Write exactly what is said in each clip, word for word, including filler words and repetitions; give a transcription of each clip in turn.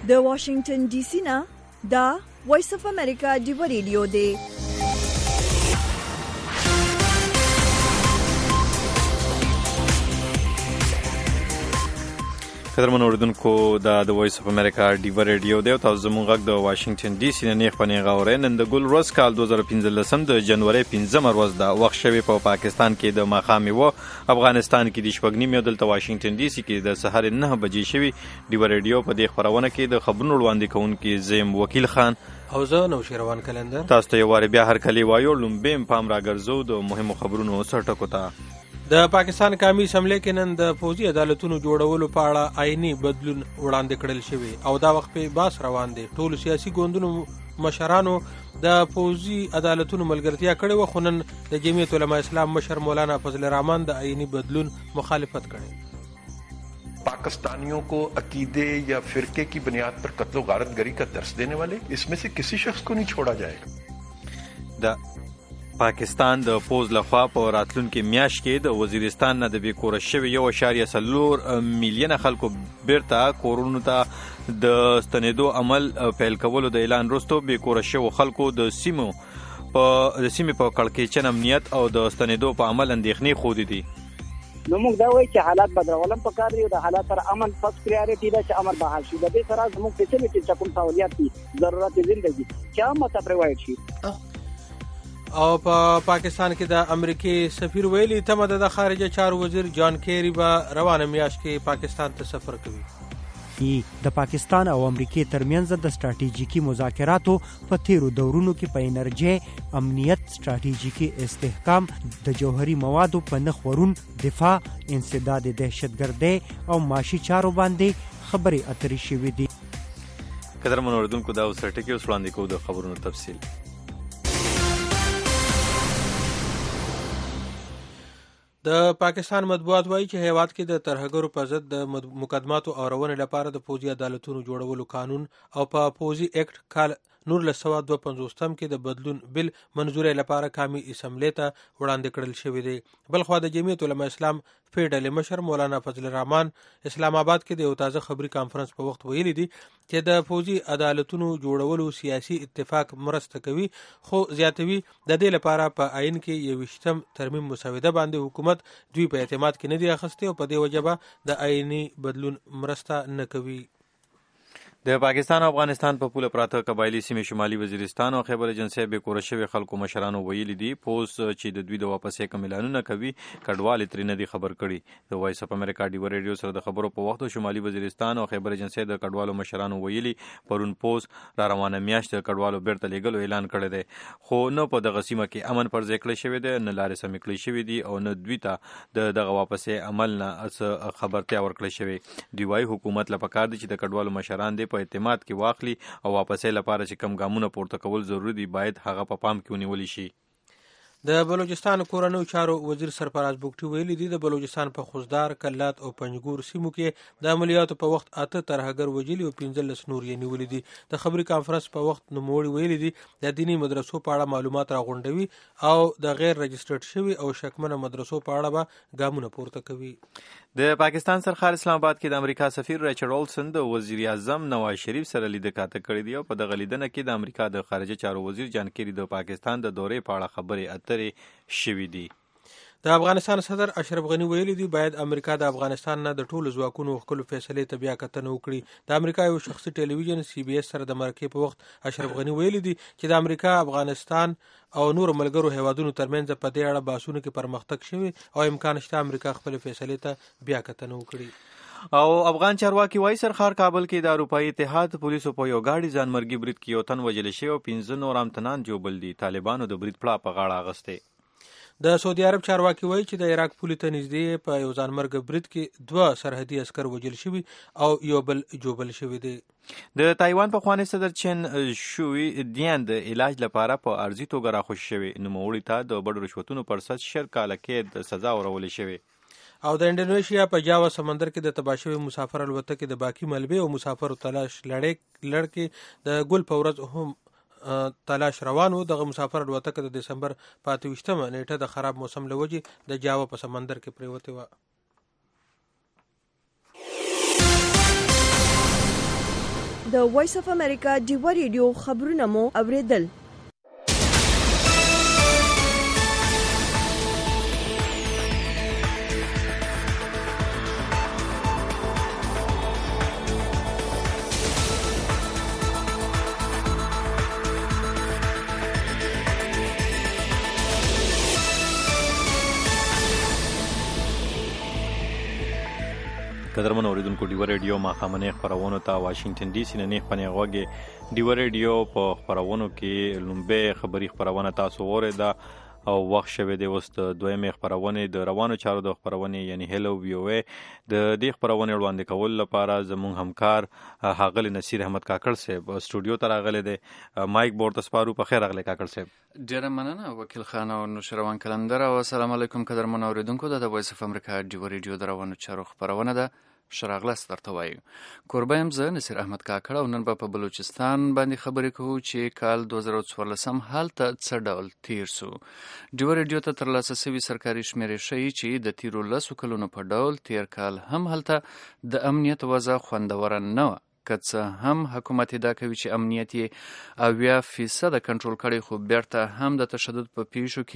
د واشنگټن ډي سي نه دا وایس اف امریکا ډیو ریډیو دی. قدرمن اوریدونکو دا د وایس اف امریکا ډیو ریډیو دی او تاسو زموږ غږ د واشنگټن ډي سي نه نیغ په نیغه اورئ. نن د ګل ورځ کال دوه زره پنځلسم د جنوري پنځمه ورځ ده. وخت شوی په پاکستان کې د ماښام و، افغانستان کې د شپږ نیمې، دلته واشنگټن ډي سي کې د سهار نه بجې شوي. ډیو ریډیو په دې خپرونه کې د خبرونو وړاندې کوونکی زیم وکیل خان او زه نوشیروان کلندر تاسو ته یو وارې بیا هرکلی وایو. لومبیم پام راګرځو د مهمو خبرونو سرټکو ته. د پاکستان قومي اسمبلی کې نن د فوجي عدالتونو جوړولو په اړه آئینی بدلون وړاندې کړل شوی او دا وخت په باس روان دی. ټولو سیاسي ګوندونو مشرانو د فوجي عدالتونو ملګرتیا کړې و، خو نن د جمعیت علماء اسلام مشر مولانا فضل الرحمن د آئینی بدلون مخالفت کړې. पाकिस्तानियों को अकीदे या फिरके की बुनियाद पर कत्ल गारत गरी का दर्स देने वाले इसमें से किसी शख्स को नहीं छोड़ा जाएगा. دا پاکستان د پوز لخوا په راتلونکي میاشت کې د وزیرستان نه د بیکوره شوي یو اشاریه څلور میلیونه خلکو بیرته کورونو ته د ستنېدو عمل پیل کولو د اعلان وروسته بیکوره شوو خلکو د سیمو په د سیمې په کړکېچن امنیت او د ستنېدو په عمل اندېښنې ښودې دي. نو موږ دا وایو چې حالات بدلولم پکار دي او د حالات سره امن فرست پریارټي ده چې امر بحال شي. د دې سره زموږ فیسیلیټي چې کوم سہولیات دي ضرورت ژوندۍ چې هم ته پرووایډ شي. او په پا پاکستان کې د امریکای سفیر ویلي تمه ده د خارجه چارو وزیر جان کیری به روانه میاشت کې پاکستان ته سفر کوي. د پاکستان او امریکای ترمنځ د ستراتیژیکي مذاکراتو په تیرو دورونو کې په انرژي، امنیت، ستراتیژیکي استحکام، د جوهري موادو په نرخ ورون، دفاع، انسداد دهشتګردۍ او معاشي چارو باندې خبرې اترې شوې دي. قدرمن اوریدونکو دا اوس ټکی اوس وړاندې کوو د خبرونو تفصیل. د پاکستان مطبوعات وایي چې هیواد کې د ترهګرو په ضد د مقدماتو اورونې لپاره د فوجي عدالتونو جوړولو قانون او په فوجي اکټ کال نولس سوه دوه پنځوستم کې د بدلون بل منظوري لپاره قومي اسمبلی ته وړاندې کړل شوی دی. بلخوا د جمعیت علماء اسلام فیډرل مشر مولانا فضل الرحمن اسلام آباد کې د یو تازه خبري کانفرنس په وخت ویلي دي چې د فوجي عدالتونو جوړولو سیاسي اتفاق مرسته کوي، خو زیاتوي د دې لپاره په آئین کې یوویشتم ترمیم مسوده باندې حکومت دوی په اعتماد کې نه دی اخیستی او په دې وجه به د آئینی بدلون مرسته نه کوي. د پاکستان او افغانستان په پوله پراته قبایلی سیمې شمالي وزیرستان او خیبر ایجنسۍ بیکوره شوي خلکو مشرانو ویلي دي پوز چې د دوی د واپسې کوم اعلانونه کوي کډوالې ترې نه دي خبر کړي. د وایس اف امریکا ډیو ریډیو سره د خبرو په وخت شمالي وزیرستان او خیبر ایجنسۍ د کډوالو مشرانو ویلي پرون پوز را روانه میاشت د کډوالو بیرته لیږلو اعلان کړی دی، خو نه په دغه سیمه کې امن پر ځای کړی شوی دی، نه لارې سمې کړی شوي دي او نه دوی ته د دغه واپسې عمل نه څه خبرتیا ورکړی شوی. دوی وایي حکومت له پکار دی چې د کډوالو مشران دی په اعتماد کې واخلي او واپسې لپاره چې کم ګامونه پورته کول ضروري دي باید هغه په پام کې ونیول شي. د بلوچستان کورنیو چارو وزیر سرفراز بوګټي ویلي دي د بلوچستان په خوزدار، کلات او پنجګور سیمو کې د عملیاتو په وخت اته ترهګر وجلي او پنځلس نور یې نیولي دي. د خبري کانفرنس په وخت نوموړي ویلي دي د دیني مدرسو په اړه معلومات راغونډوي او د غیر رجسټرډ شوي او شکمنه مدرسو په اړه به ګامونه پورته کوي. د پاکستان سرخار اسلام آباد کې د امریکا سفیر ریچارډ اولسن د وزیر اعظم نواز شریف سره لیدنه کاته کړې دی او په دغه لیدنه کې د امریکا د خارجه چارو وزیر جان کیری د پاکستان د دورې په اړه خبرې اترې شوې دي. د افغانستان صدر اشرف غنی ویلي دی باید امریکا د افغانستان نه د ټولو ځواکونو خپل فیصلې ته بیا کتنه وکړي. د امریکا یو شخصي ټلویزیون سی بي اس سره د مرکې په وخت اشرف غنی ویلي دی چې د امریکا، افغانستان او نور ملګرو هیوادونو ترمنځ په دې اړه بحثونه کې پرمختګ شوی او امکان شته امریکا خپل فیصلې ته بیا کتنه وکړي. او افغان چارواکي وایي سرخار کابل کې د اروپایي اتحاد پولیسو په یو گاډي ځانمرګي برید کې یو تن وژل شوی او پنځه نور امتنان جوړ دي. طالبانو د برید پړه په غاړه اغسته. د سعودي عرب چارواکي وایي چې د عراق پولې ته نږدې په یو ځانمرګ برید کې دوه سرحدي عسکر وژل شوي او یو بل جوبل شوی دی. د تایوان پخوانی صدر چین شوی دیان د علاج لپاره په ارزي توګه راخوش شوی. نوموړي ته د بډو رشوتونو پر اساس شل کاله کې د سزا ورولې شوی. او د انډونیشیا په جاوا سمندر کې د تباه شوي مسافر الوتکې د باقي ملبې او مسافرو تلاش لړۍ لړ کې د ګل په ورځ هم تلاش روانو. دغه مسافر الوتکه د دسمبر په اته ویشتمه نیټه د خراب موسم له وجې د جاوا په سمندر کې پریوتې وه. د وایس اف امریکا ډیوا ریډیو خبرونه مو اوریدل. قدرمن اوریدونکو ډیوا ریډیو ماښامنۍ خپرونو ته واشنگټن ډي سي نه نه خپنې غوږې ډیوا ریډیو په خپرونو کې لومبه خبري خپرونه تاسو اوریدا او وخت شوه د وست دویمه خپرونه د روانو چارو د خپرونه یعنی هلو وی او ای د دې خپرونه وړاندې کول لپاره زموږ همکار حاغل نصیر احمد کاکړ صاحب استودیو ته راغلی دی. مایک بورد سپارو په خیر راغلی کاکړ صاحب. ډیره مننه وکیل خان او نوشروان کلندر او السلام علیکم قدرمن اوریدونکو د وایس اف امریکا ډیوا ریډیو د روانو چارو خپرونه ده. شراغلس درته وایو کوربه یم زه نصیر احمد کاکړ او نن به په بلوچستان باندې خبرې کوو چې کال دوه زره څوارلسم هلته څه ډول تیر سو. ډیوا ریډیو ته ترلاسه سوي سرکاري شمیرې ښیي چې د تیرو لسو کلونو په ډول تیر کال هم هلته د امنیت وضع خوندوره نه وه، که څه هم حکومت ادعا کوي چې امنیت یې اویا فیصده کنټرول کړی، خو بیرته هم د تشدد په پیښو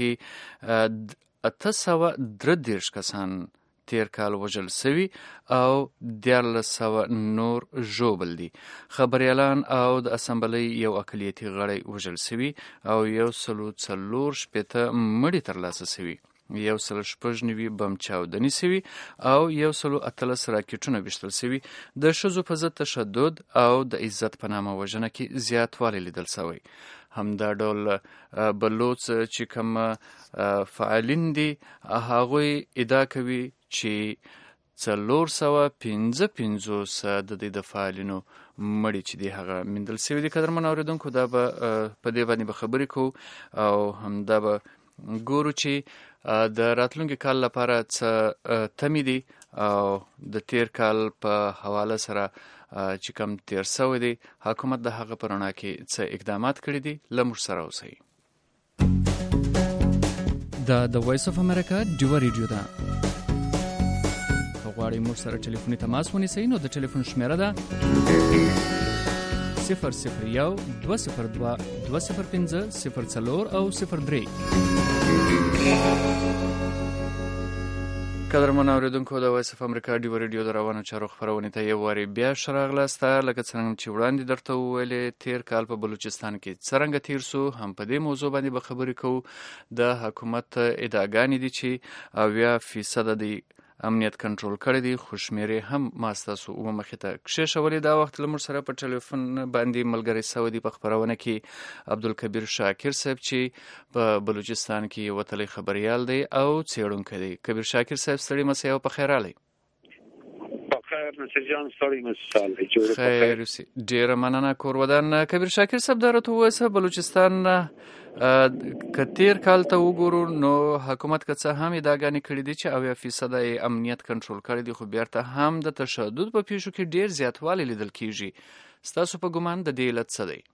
کې اته سوه درې دېرش کسان تیر کال وژل سوي او دیارلس سوه نور ژوبل دي. خبریالان او د اسمبلۍ یو اقلیتي غړی وژل سوي او یو سلو څلور شپېته مړي ترلاسه سوي، یو سل شپږ نوي بم چاودنې سوي او یو سلو اتلس راکټونه ویشتل سوي. د ښځو په ضد تشدد او د عزت په نامه وژنه کې زیاتوالی لیدل سوی. همدا ډول بلوڅ چې کوم فعالین دي هغوی ادعا کوي چې څلور سوه پنځه پنځوس د دې د فعالینو مړي چې دي هغه میندل سوي دي. قدرمن اورېدونکو دا به په دې باندې به خبرې کوو او همدا به ګورو چې د راتلونکي کال لپاره څه تمې دي او د تیر کال په حواله سره چې کوم تیر سوی دی حکومت د هغه په رڼا کې څه اقدامات کړي دي. له موږ سره اوسئ. دا د وایس اف امریکا ډیوا ریډیو ده. غواړئ موږ سره ټلیفوني تماس ونیسئ نو د ټلیفون شمیره ده صفر صفر یو دوه صفر دوه دوه صفر پنځه صفر څلور او صفر درې. قدرمن اوریدونکو د وایس اف امریکا ډیوا ریډیو د روانو چارو خپرونې ته یو وارې بیا ښه راغلاست. لکه څرنګه چې وړاندې درته وویلې تیر کال په بلوچستان کې څرنګه تیر سو، هم په دې موضوع باندې به خبرې کوو. د حکومت ادعاګانې دي چې اویا فیصده دی امنیت کنټرول کړی دی، خو شمیرې هم ما ستاسو اوه مخې ته کښېښولې. دا وخت له موږ سره په ټلیفون باندې ملګری سوی دی په خپرونه کې عبدالکبیر شاکر صاحب چې په بلوچستان کې یو وتلی خبریال دی او څېړونکی دی. کبیر شاکر صاحب ستړي مسئ او په خیر راغلی. خیر نصیر جان ستړي مسئ. خیر اوسئ. ډېره مننه کورودان. کبیر شاکر صاحب دا راته ووایه بلوچستان که تیر کال ته وګورو نو حکومت که څه هم ادعاګانې کړي دي چې اویا فیصده یې امنیت کنټرول کړی دی، خو بیرته هم د تشدد په پیښو کې ډېر زیاتوالی لیدل کیږي. ستاسو په ګمان د دې علت څه دی؟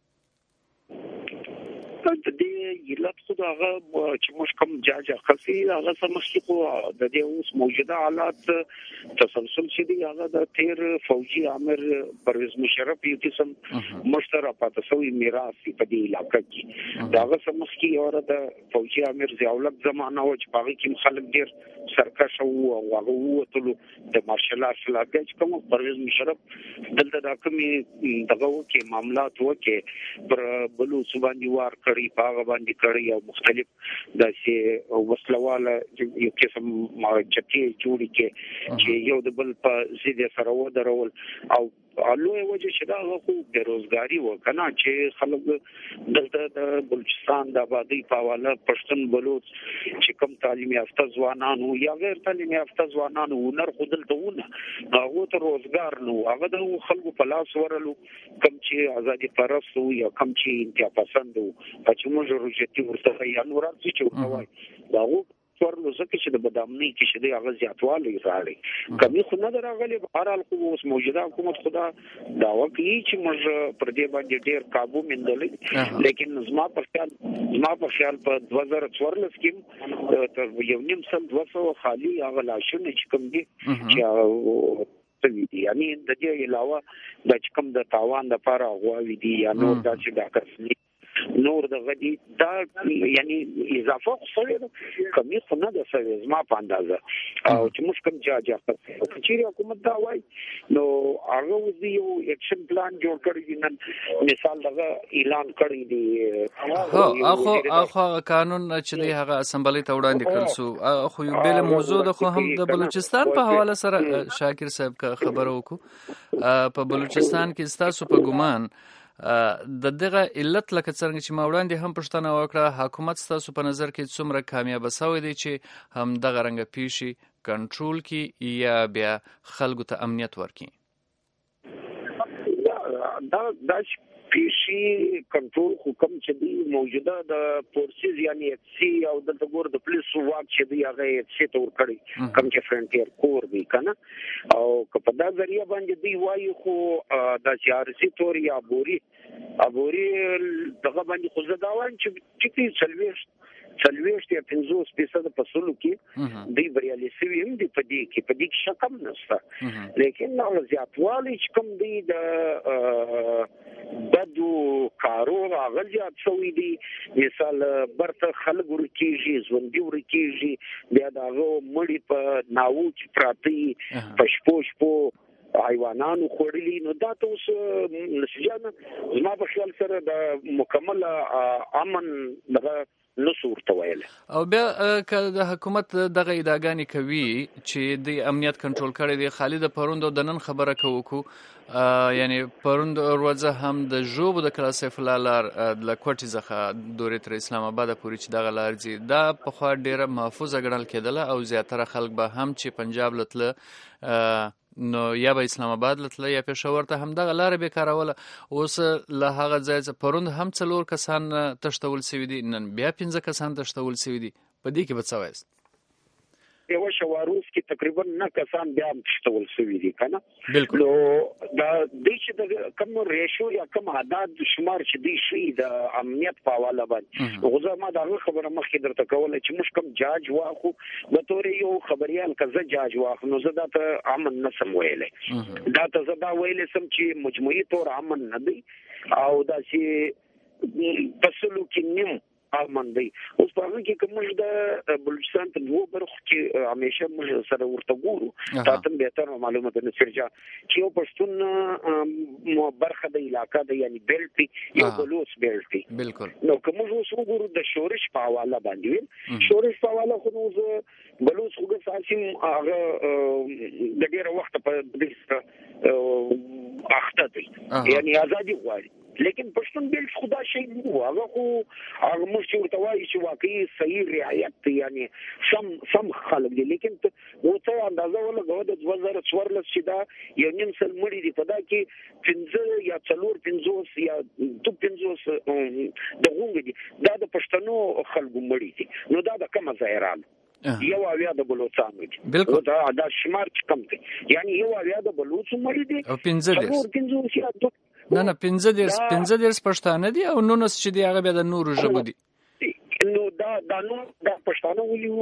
د دې علت خو د هغه چې موږ کوم جاج اخلي هغه څه مخکې خو د دې اوس موجوده حالات تسلسل چې دی هغه د تیر فوجي امر پرویز مشرف یو قسم مشترک پاتې سوی میراث په دې علاقې کې. دا هغه څه مخکې یو د فوجي امر ضیاءالحق زمانه و چې باغی کې خلک ډیر سرکش او هغه وتلو د مارشل آرټ فلاګ چې کوم پرویز مشرف دلته د کومې دغه کې معاملات وکړي پر بلو سباندي وار کړی پاغه باندې کړی او مختلف داسې وسلواله یو قسم چټي جوړی کې چې یو د بل په زیاده سره و درول او لوی وجه چې دا خو بیروزګاری و کنه چې خلک دلته د بلوچستان د آبادی په حواله پښتون بلوچ چې کم تعلیم یافته ځوانانو یا غیر تعلیم یافته ځوانانو ونر خودل دونه هغه ته روزګار نو هغه د خلکو په لاس ورلو کم چې ازادي پرستو یا کم چې انتیا پسند او چې موږ روجتي ورته یا نور څه چې وایي دا ورلو ځکه چې د بدامنۍ کې شته هغه زیاتوالی راغلی کمی خو نه راغلی. بهر حال خو اوس موجوده حکومت خدا دعوا کوي چې موږ پر دې باندې ډېر قابو موندلې، لیکن زما په خیال زما په خیال په دوه زره څوارلس کې تر یو نیم سل دوه سوه خالي هغه لاشونه چې کوم دي چې شوي دي. یعنی د دې علاوه د کوم د تاوان لپاره غواوي دي یا نور داسې ډاکټر نور د غدي دا یعنی اضافه خو کمی خو نه ده سوي زما په اندازه او چې موږ کوم جاجه چې حکومت دا وای نو هغه وزي یو اکشن پلان جوړ کړی دی. نن مثال دغه اعلان کړی دی هو اخو اخو قانون چې دی هغه اسمبلی ته وړاندې کړل سو خو یو بل موضوع د خو هم د بلوچستان په حواله سره شاکر صاحب کا خبر وکړو په بلوچستان کې ستاسو په ګمان د دغه علت لکه څنګه چې ما وړاندې هم پوښتنه وکړه حکومت ستاسو په نظر کې څومره کامیاب شوی دی چې هم دغه رنګ پیشي کنټرول کی یا بیا خلکو ته امنیت ورکړي؟ دا دا پیشي کنټرول حکم چې دی موجوده د فورسز یعنی اف سی او د ګور د پولیس واک چې دی هغه اف سی تور کړی کوم چې فرنټیر کور دی کنه او په دا ذریعہ باندې دی وایي خو د سیاسي تور یا بوري ابوري دغه باندې خو زداوان چې چې سلويش سلويش ته پنځوس فیصد په سلو کې دی بریالي سوي هم دی په دې کې په دې کې شک هم نشته لیکن نو زیاتوالی چې کوم دی د بدو کارو راغل زیات شوی دی. مثال برته خلک ورکیږي ژوندي ورکیږي بیا دغه مړی په ناو چې پراتی پښپو شپو حیوانانو خوړلی نو دا ته اوس نسجانه زما په خیال سره د مکمل امن دغه نصور تویل او بیا که د حکومت دغه اداګانی کوي چې د امنیت کنټرول کړي دی خالد پروند د نن خبره کوو یعنی پروند ورځ هم د جوب د کلاسف لالار د کوټی ځخه دورې تر اسلام آباد پورې چې دغه لار زی دا په خوا ډیره محفوظه ګڼل کېدله او زیاتره خلک به هم چې پنجاب لتله نو یا به اسلام آباد لتله یا پېښور ته هم دغه لار به کاروله. اوس له هغه ځای پروند هم څلور کسان تشتول سوي دي نن بیا پنځه کسان تشتول سوي دي په دې کې به څه وایست؟ یو شواروس کې تقریبا نه کسان بیا تشتول سوي دي کنه بالکل نو دا د چې د کوم ریشو یا کوم عدد شمار چې دی شي د امنیت په حواله باندې غوځه ما دا خبره مخکې درته کوله چې موږ کوم جاج واخو د تورې یو خبريال کزه جاج واخو نو زه دا ته امن نسم ویلې دا ته زه دا ویلې سم چې مجموعي تور امن نه دی او دا چې پسلو کې نیم امن دی. اوس په هغه کې کوم د بلوچستان په دوه برخو کې همیشه موږ سره ورته ګورو تاسو به تر معلومات نه سرجا چې یو پښتون برخه د علاقې د یعنی بیلټ یو بلوچ بیلټ بالکل نو کوم اوس وګورو د شورش په حواله باندې شورش په حواله خو نو بلوچ خو ساسي هغه د ډیره وخت په دې اخته دي یعنی ازادي غواړي لیکن پښتون بیل خدا شي نو هغه خو هغه مشي ورته وایي چې واقعي صحیح رعایت یعنی سم سم خلک دي لیکن وته اندازه ولا غو د دوه زره څوارلس چې دا یو نیم سل مړي دي په دا کې پنځه یا څلور پنځوس یا تو پنځوس د غونګ دي دا د پښتنو خلکو مړي دي نو دا د کومه ځایران یو اویا د بلوچستان دي بالکل دا د شمار کم دي یعنی یو اویا د بلوچ مړي دي او پنځه پنځوس یا نه نه پنځه دیرس پنځه دیرس پښتانه دي او نونس چې دی هغه بیا د نورو ژبو دي نو دا دا نو دا پښتانه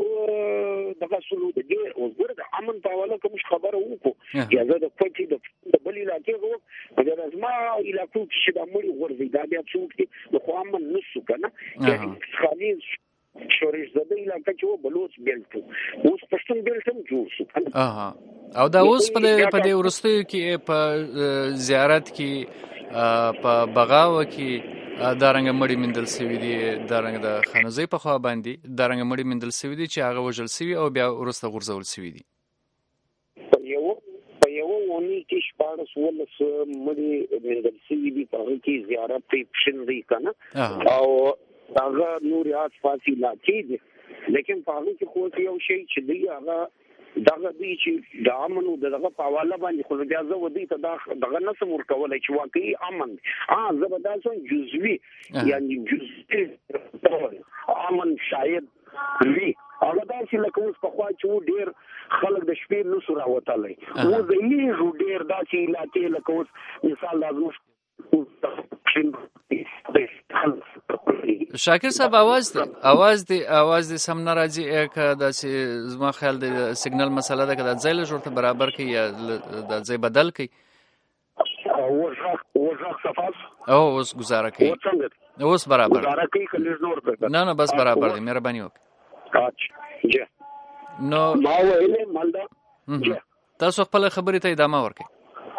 ولي دغه سلو د ډیر وګوره د امن په حواله کوم خبره وکړو یا زه د کوټي د بل علاقې وو دا زما علاقو چې د مړي ورځي دا بیا څوک دي خو امن نشو کنه یعنی خالي شورش زده علاقې چې بلوچ بیلټ اوس پښتون بیلټ هم جوړ شو اها او دا اوس په دې ورستیو کې په زیارت کې په بغاوه کې دارنګ مړی مندل سوي دي دارنګ د خانوزي په خوا باندې دارنګ مړی مندل سوي دي چې هغه وژل سوي او بیا ورسته غورځول سوي دي په یو په یو ونی کې شپارس ولس مړی مندل سوي دي په هغه کې زیارت په شندې کنه او هغه نور یاد فاصله علاقې دي لیکن په هغه کې خو یو شی چې دی هغه دغه دی چې د امن او دغه په حواله باندې خو بیا زه ودی ته دغه نسم ورکولای چې واقعي امن اه زبردست جزوی یعنی جزوی امن شاید وی هغه دا چې لکه اوس په خوا چې ډیر خلک د شپې نو سره وتلای و زمي ډیر دا چې علاقې لکه اوس مثال لازم شاکر صاحب आवाज دی आवाज دی आवाज دی سم ناراضي که د زما خیال دی سیګنل مسله ده که د ځای له جوړته برابر کړي یا د ځای بدل کړي او اوس گزاره کوي اوس برابر نه نه بس برابر دی مهرباني وکړئ نو تاسو خپل خبرې ته ادامه ورکړئ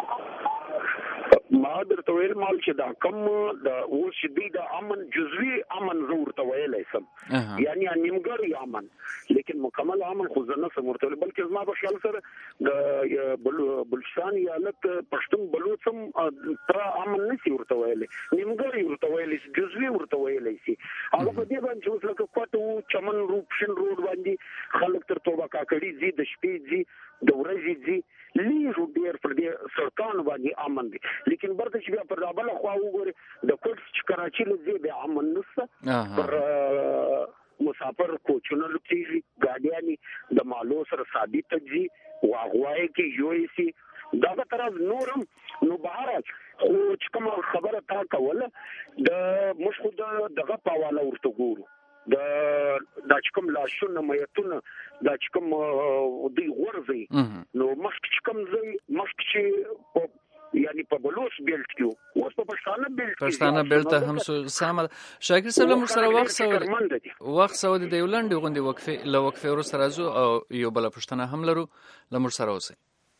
ما درته ویل مال چې دا کم د اوس دی د امن جزوی امن زور ته ویلای سم یعنی نیمګړی امن لیکن مکمل امن خو نه سم ورته بلکې زما په خیال سره د بلوچستان ایالت پښتون بلوچم تر امن نشي ورته ویلای نیمګړی ورته ویلای جزوی ورته ویلای شي هغه په دې باندې اوس لکه کوټو چمن روپشن روډ باندې خلک تر توبه کاکړي زی د شپې زی د ورځې زی لیرو ډیر پر دې سرکان باندې امن دي لیکن برته چې بیا پر بل خو وګوري د کوټ چې کراچي لږه به امن نشته پر مسافر کوچونو لکېږي ګاډیانی د مالو سره ثابت دي واغوای کې یوې سي دا به طرف نورم نو بهر خو چې کوم خبره تا کوله د مشخو دغه پاواله ورته ګورو د د چکم لاشونه مېتونه د چکم دی غورځي نو مخکې کوم ځای مخکې یعنی په بلوچ بیلټ کې اوس په پښتانه بیلټ کې پښتانه بیلټ هم سم شاکر صاحب موږ سره وخت سره وخت سره د یولند غوندي وقفه له وقفه ورو سره زو او یو بل پښتانه هم لرو لمر سره اوسه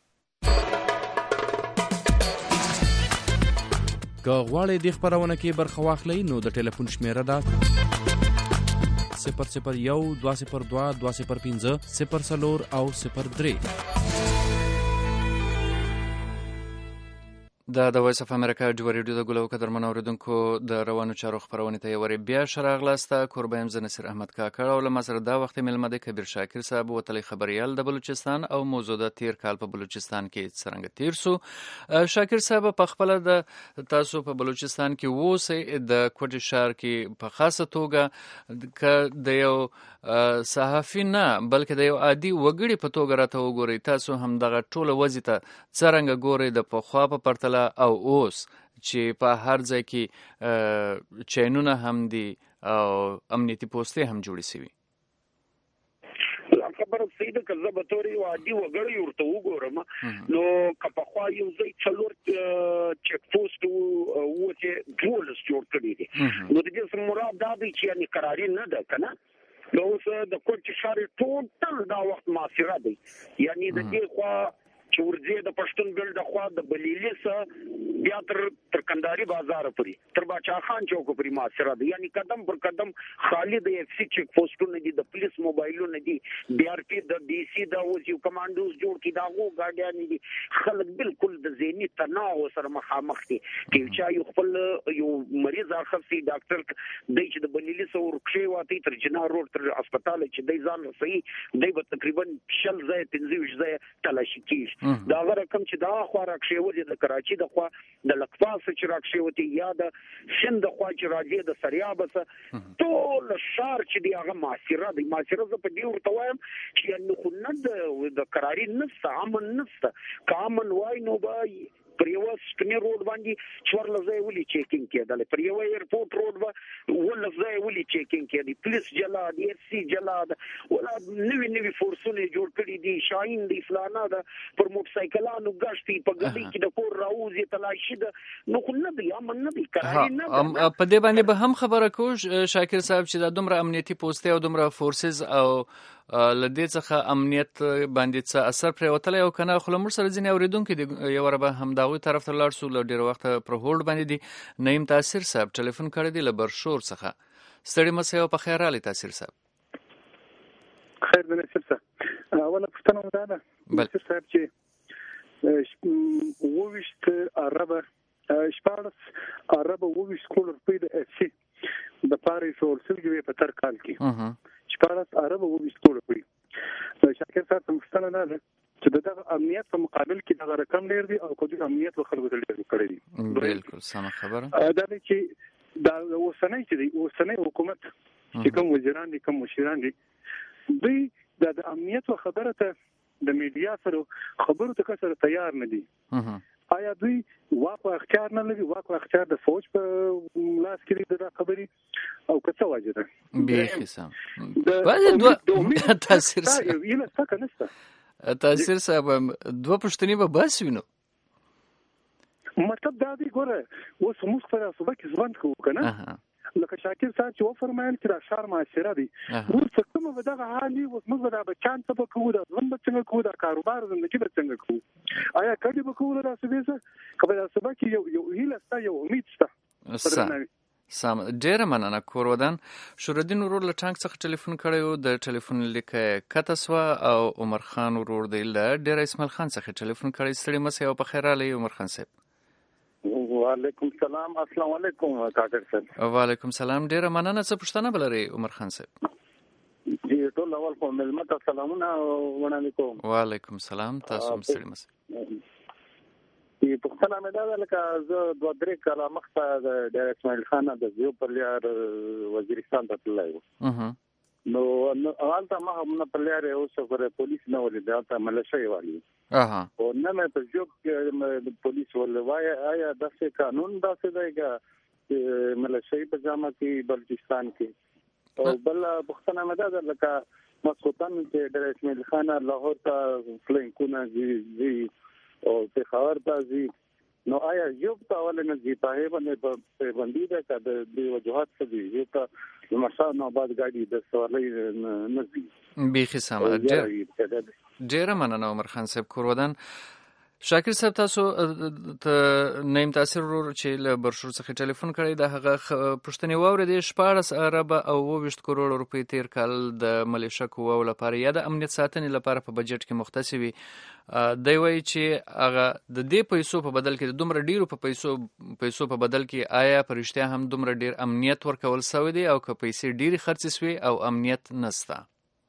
که غواړئ د خبرونه کې برخه واخلئ نو د ټلیفون شمیره ده صفر صفر یو دوه صفر دوه دوه صفر پنځه صفر څلور او صفر درې دا د وایس اف امریکا ډیو ریډیو د ګلو قدرمن اوریدونکو د روانو چارو خبرونه ته یوري بیا شراغلاسته کوربایم ز نصیر احمد کاکړ او لمسر دا وخت ملمه د کبیر شاکر صاحب وتلی خبريال د بلوچستان او موضوع د تیر کال په بلوچستان کې څنګه تیر سو شاکر صاحب په خپل د تاسو په بلوچستان کې ووسه د کوټ شهر کې په خاصه توګه د یو صحافي نه بلکې د یو عادي وګړي په توګه راته وګورئ تاسو هم دغه ټوله وضعیت څنګه ګورئ د پخوا په پرتله او اوس چې په هر ځای کې چینونه هم دي او امنیتي پوسټې هم جوړې شوي خبره سیده کزه به توري وادي وګړي ورته وګورم نو کپخوا یو ځای څلور چک پوسټ وو چې ټول جوړ کړی دي نو د دې مراد دا دی چې یعنی قراري نه ده کنه نو اوس د کوټ شهر ټوټل دا وخت معاصره دی یعنی د دې خوا چې ورځي د پښتون بل د خوا د بلیلیس بیا تر تر کنداري بازار پورې تر باچا خان چوک پورې معاصره دي یعنی قدم پر قدم خالد اف سی چک پوسټونه دي د پولیس موبایلونه دي بي ار پی د ډي سي د اوس یو کمانډوز جوړ کی داغو ګاډیان دي خلک بالکل د ذهني تناو سره مخامخ دي چې چا یو خپل یو مریض اخصي ډاکټر د چې د بلیلیس ورکشي واتی تر جنا روډ تر هسپتال چې د ځان صحیح دی به تقریبا شل ځای پنځه ځای تلاشي کیږي دا رقم چې دا خو راکښیو د کراچي د خو د لکپاس چې راکښیو تی یا د سند خو چې راځي د سریاب څخه ټول شهر چې دی هغه معاصره دی معاصره په دې ورته وایم چې نو خو نه د قراري نفس امن نفس کامن وای نو بای پر یو سپینې روډ باندې څور لځای ولي چیکینګ کېدل پر یو ایرپورټ روډ با ول لځای ولي چیکینګ کېدل پولیس جلا دی اف سی جلا ولا نوی نوی فورسونه جوړ کړی دي شاهین دی فلانا دا پر موټر سایکلانو غشتي په ګډي کې د کور راوځي تلاشي د نو خو نه دی امن نه دی قراري نه په دې باندې به هم خبره کو شاکر صاحب چې د دومره امنیتي پوسټ او دومره فورسز او لدې څخه امنیت باندې څه اثر پرې وتلی او کنه خو لمر سره ځینې اورېدونکي دي یو ربه هم داوی طرف ته لاړ سو له ډېر وخت پر هولډ باندې دي نعیم تاثیر صاحب ټلیفون کړی دی له برشور څخه ستړي مسه او په خیر علي تاثیر صاحب خیر د نصیر صاحب اوله پښتنه ودا ده نصیر صاحب چې وویشت عربه شپارس عربه وویشت کول په د اف سی د پاره شول سلګوي په تر کال کې شپارس عربه وویشت کول په شاکر صاحب مستند نه چې دغه امنیت په مقابل کې دغه رقم ډیر دی او کوم امنیت په خلکو ته ډیر کړی دی بالکل سم خبره دا چې دا اوسنۍ چې دی اوسنۍ حکومت چې کوم وزیران دي کوم مشران دي دوی د امنیت خبره ته د میډیا سره خبرو ته کسر تیار نه دي آیا دوی واک او اختیار نه لري؟ واک او اختیار د فوج په لاس کې دی د خبرې او کڅه وجه ده بیخي سم باید دوه تاثیر سره یو نه څه کنه تاثیر صاحب دوه پښتني به بس وینو مطلب دا دی ګوره اوس موږ پر صبح کې ځوان کوو کنه لکه شاکر صاحب چې و فرمایل چې دا شار معاشره دی اوس څنګه به دا حالي اوس موږ دا بچان څه به کوو دا ځوان به څنګه کوو دا کاروبار زندگی به څنګه کوو آیا کله به کوو دا څه به کله دا صبح کې یو یو هیله ستا یو امید ستا سم ډیره مننه کورودن شورالدین ورور له ټانک څخه ټلیفون کړی د ټلیفون لیکه کتسوا او عمر خان ورور دی له ډیر اسماعیل خان څخه ټلیفون کړی ستړي مسه او په خیر علي عمر خان صاحب وعلیکم سلام السلام علیکم کاکر صاحب وعلیکم سلام ډیره مننه څه پوښتنه بلري عمر خان صاحب جی ټول اول کوم ملمت سلامونه وړاندې کوم وعلیکم سلام تاسو هم ستړي مسه په پښتنه مې دا لکه زه دوه درې کاله مخکې د ډیر اسماعیل خان د زیو پرلیار وزیرستان ته تللی و نو اول ته ما هم نه پرلیار اوس پر پولیس نه ولید دا ملشي والی اها او نه مې په جوب کې پولیس ولوي آیا داسې قانون داسې دی چې ملشي په جامه کې بلوچستان کې او بل پښتنه مې دا لکه مسعودان چې ډیر اسماعیل خان لاهور ته فلینکونه زی او پېښور ته زی نو آیا جوب ته ولې نه زی په باندې په باندې دا د دې وجوهات څه دي یو ته مشا نو بعد گاډي د سوالې نه زی بیخي سم ډیره مننه عمر خان صاحب کورودن شاکر صاحب تاسو ته نیم تاثیر ورور چې له برشور څخه ټلیفون کړی د هغه پښتني واورې د شپاړس ارب او ویشت کروڑ روپۍ تیر کال د ملیشه قواو لپاره یا د امنیت ساتنې لپاره په بجټ کې مختص وي دی وایي چې هغه د دې پیسو په بدل کې د دومره ډیرو په پیسو پیسو په بدل کې آیا په رښتیا هم دومره ډیر امنیت ورکول شوی دی او که پیسې ډیرې خرڅ شوي او امنیت نشته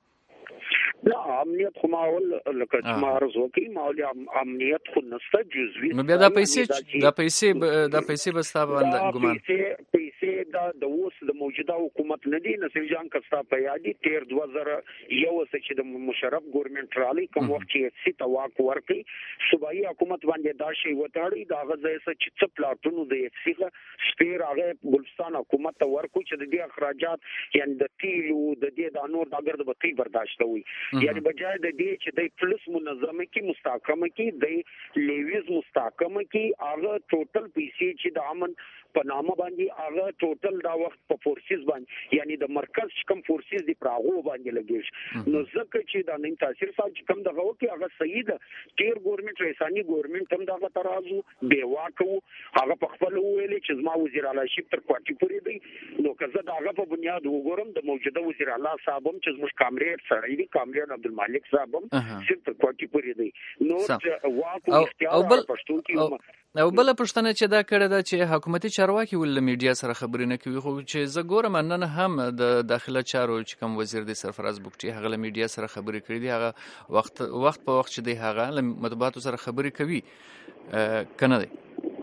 لا امنیت خو ماول لکه چې ما عرض وکړي ماول امنیت خو نشته جزوي نو بیا دا پیسې دا پیسې دا پیسې به ستا باندې ګمان پیسې دا د اوس د موجوده حکومت نه دي نصیر جان کستا په یادي تیر دوه زره یو چې د مشرف ګورنمنت رالی کوم وخت چې سي تواک ورکي صوبایي حکومت باندې دا شی وتاړي دا غزه چې څه پلاټونو د سیغه سپیر هغه بلوچستان حکومت ته ورکو چې د دې اخراجات یعنی د تیلو د دې د انور د ګرد بتی برداشت وي یعنی بجای د دې چې د پولیس منظمه کې مستحکمه کې د لیویز مستحکمه کې هغه ټوټل پیسې چې د امن په نامه باندې هغه ټوټل دا وخت په فورسز باندې یعنی د مرکز کم فورسز دی پراغو باندې لګیږي نو ځکه چې دا نیم تاثیر صاحب چې کم دغه وکي هغه صحیح ده تیر ګورنمنت رئیسانی ګورنمنت هم دغه ترازو به واکو هغه په خپل ویلې چې زما وزیر اعلی شپ تر کوټی پورې دی نو که زه دغه په بنیاد وګورم د موجوده وزیر اعلی صاحب هم چې زموږ کامریډ سړی دی کامریډ عبدالمالک صاحب هم صرف تر کوټی پورې دی نو واکو اختیار پښتون کې او بل پښتنه چې دا کړه دا چې حکومتي چارواکي ول میډیا سره خبرې نه کوي خو چې زه ګورم نن هم د داخله چارو چې کوم وزیر دی سرفراز بوکټي هغه له میډیا سره خبرې کړې دي هغه وخت وخت په وخت چې دی هغه له مطبوعاتو سره خبرې کوي کنه دی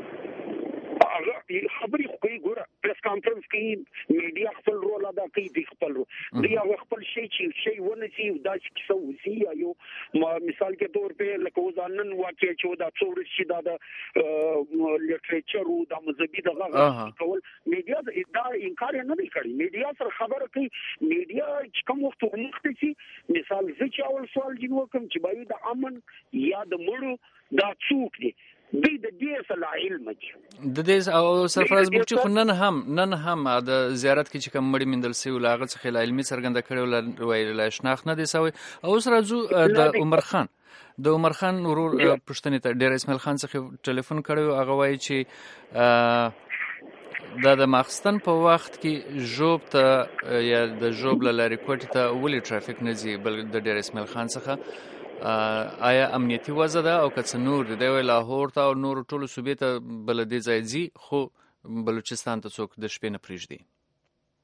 خبرې کوي ګوره پریس کانفرنس کې میډیا خپل رول ادا کوي دی خپل دی هغه خپل شي چې شي ونه شي دا چې څه وسی یو مثال کې تور په لکه ځانن واقع چې دا څور شي دا د لیټریچر او د مذهبي دغه کول میډیا دا انکار نه دی کړی میډیا سره خبره کوي میډیا چې کوم وخت ومخته شي مثال زه چې اول سوال جوړ کوم چې بای د امن یا د مړو دا څوک دی د دې سره علم دي د دې او سرفراز بوکټي خو نن هم نن هم د زیارت کې چې کوم مړی مندل سی ولاغه څخه علمي څرګنده کړو ویل شناخت نه دی سوی او سره جو د عمر خان د عمر خان ورور پښتنې ته ډیر اسماعیل خان څخه ټلیفون کړو هغه وایي چې دا د ماخستن په وخت کې جوب ته یا د جوب لاري کوټ ته ولې ټرافیک نه زی بل د ډیر اسماعیل خان څخه آیا امنیتی وضع ده او که نور دی وی لاهور ته او نور ټولو صوبې ته بلدي ځای ځي خو بلوچستان ته څوک د شپې نه پرېږدي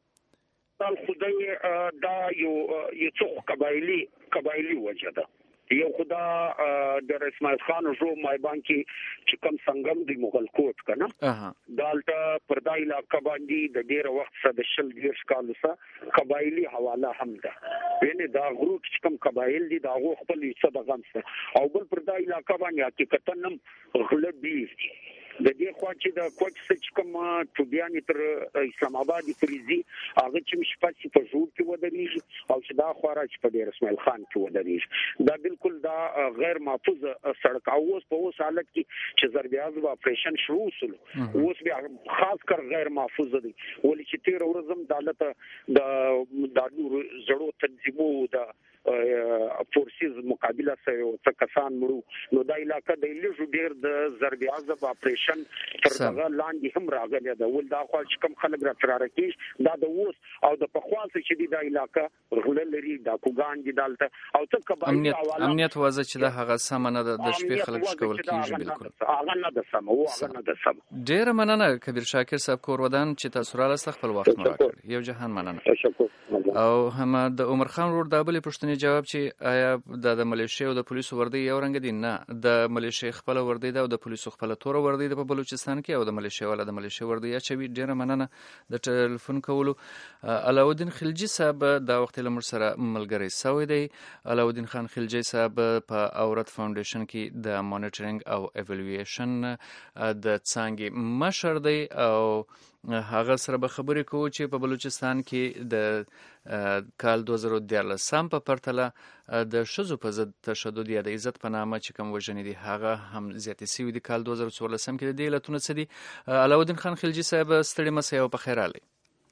خدای دا یو یو څو قبایلی قبایلی وجه ده یو خدا د اسماعیل خان جو مایبان کې چې کم څنګه د مغل کوټ کنه دالته پردا علاقہ باندې د ډیر وخت سره د شل دیرش کال سره قبایلی حواله هم ده یعنی دا غرو چې کم قبایل دي دا غو خپل څه د غم سره او بل پردا علاقہ باندې حقیقتا هم غله دي د دې خوا چې د کوټ څخه کوم ټوبیان تر اسلام آباد پریزي هغه چې مشپاسي په جوړ کې ودرېږي او چې دا خورا چې په ډیر اسماعیل خان کې ودرېږي دا بالکل دا غیر محفوظ سړک او اوس په اوس حالت کې چې ضرب اعظم اپریشن شروع شول اوس بیا خاص کر غیر محفوظ دي ولې چې تیر ورځم دالته د دادو زړو تنظیمو د فورسز مقابله سره او کسان مړو نو دا علاقہ د لږ ډیر د ضرب اعظم اپریشن تر هغه لاندې هم راغلی دا ول دا خو چې کم خلک را تراره کیږي دا د اوس او د پخوانس چې د علاقہ غول لري دا کوګان دي دالته او ته کبا امنیت امنیت وځي چې دا هغه سمنه د شپې خلک شکول کیږي بالکل هغه نه د سم او هغه نه د سم ډیر مننه کبیر شاکر صاحب کور ودان چې تاسو را لست خپل وخت مو راکړ یو جهان مننه تشکر او هم د عمر خان ور د بلې پښتنې جواب چې آیا د ملیشیا او د پولیسو وردی یو رنګ دي نه د ملیشیا خپل وردی ده او د پولیسو خپل تور وردی ده په بلوچستان کې او د ملیشیا ولا د ملیشیا وردی چې وی ډیره مننه د ټلیفون کولو علاودین خلجی صاحب دا وخت لمر سره ملګری سوی دی علاودین خان خلجی صاحب په اورت فاونډیشن کې د مانیټرینګ او ایوالویشن د څنګه مشر دی او هغه سره به خبرې کوو چې په بلوچستان کې د کال دوه زره دیارلس سم په پرتله د ښځو په ضد تشدد یا د عزت په نامه چې کوم وژنې دي هغه هم زیاتې سوي دي کال دوه زره څوارلسم کې د دې علتونه څه دي علاودین خان خلجي صاحب ستړي مسئ او په خیر راغلی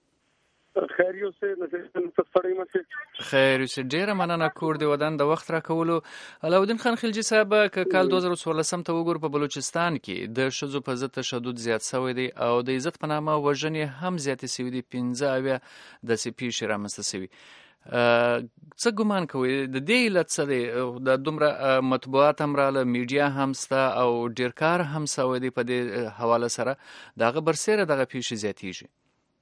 خیر یو سه نن ستړي مسئ خیر یو ډیره مننه کور دی ودان د وخت را کولو علاودین خان خلجي صاحب ک کال دوه زره څوارلسم ته وګور په بلوچستان کې د ښځو په ضد تشدد زیات شوی دی او د عزت په نامه وژنې هم زیاتې شوي دي پنځه اویا د سي پی شي رامنځته شوي څه ګمان کوي د دې علت څه دی د دومره مطبوعات هم راله میډیا هم سته او ډیر کار هم شوی دی په دې حواله سره دغه برسېره دغه پیښې زیاتېږي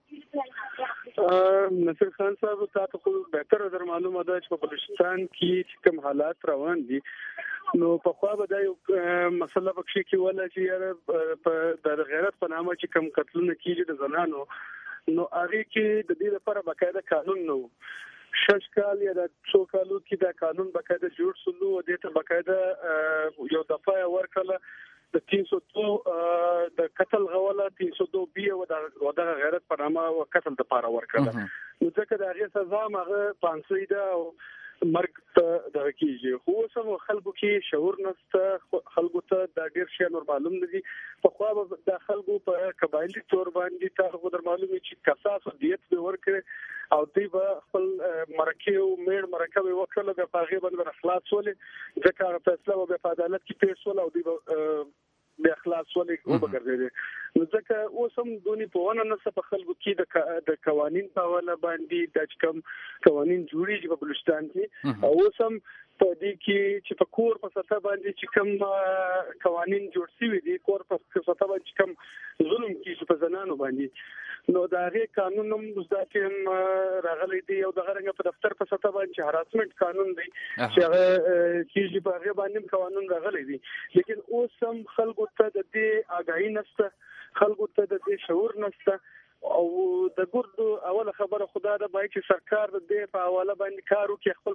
نصیر خان صاحب تاسو خو بهتر در معلومه ده چې په بلوچستان کې کوم حالات روان دي نو په خوا به دا یو مسله پکې کې ولا چې په د غیرت په نامه چې کوم قتلونه کیږي د زنانو نو هغه کې د دې لپاره باقاعده قانون نو شش کال یا د څو کالو کې دا قانون باقاعده جوړ شول او د ته باقاعده یو دفعه ورکړه د تین سو دو د قتل غوله تین سو دو بي او د غیرت په نامه او قتل د پاره ورکړه نو ځکه د هغه سزا هغه پانسوي ده او مرګ ته د کیږي خو سم خلکو کې شعور نشته خلکو ته د ډیر شي نور معلوم ندي په خو د خلکو په قبایلی تور باندې تاسو در معلومه چې قصاص او دیت به ورکړي او دوی به خپل مرکه او مېړ مرکه وکړه د پاغي باندې اخلاص ولې ځکه فیصله او په عدالت کې پیښ ول او دوی به د اخلاص ولې وبګرځي نو ځکه اوس هم دونی په ونه نس په خلکو کې د قوانين په حواله باندې د کوم قوانين جوړیږي په بلوچستان کې او اوس هم په دې کې چې په کور په سطح باندې چې کوم قوانين جوړ شوي دي کور په سطح باندې کوم ظلم کیږي په زنانو باندې نو دا غي قانون هم ځکه راغلي دي او د غرنګ په دفتر په سطح باندې هراسمنت قانون دی چې هغه کیږي په هغه باندې قانون راغلي دي لیکن اوس هم خلکو ته د دې آگاهی نشته خلکو ته د دې شعور نشته او د ګردو اوله خبره خدا د بای چې سرکار د دې په حواله باندې کار وکړي خپل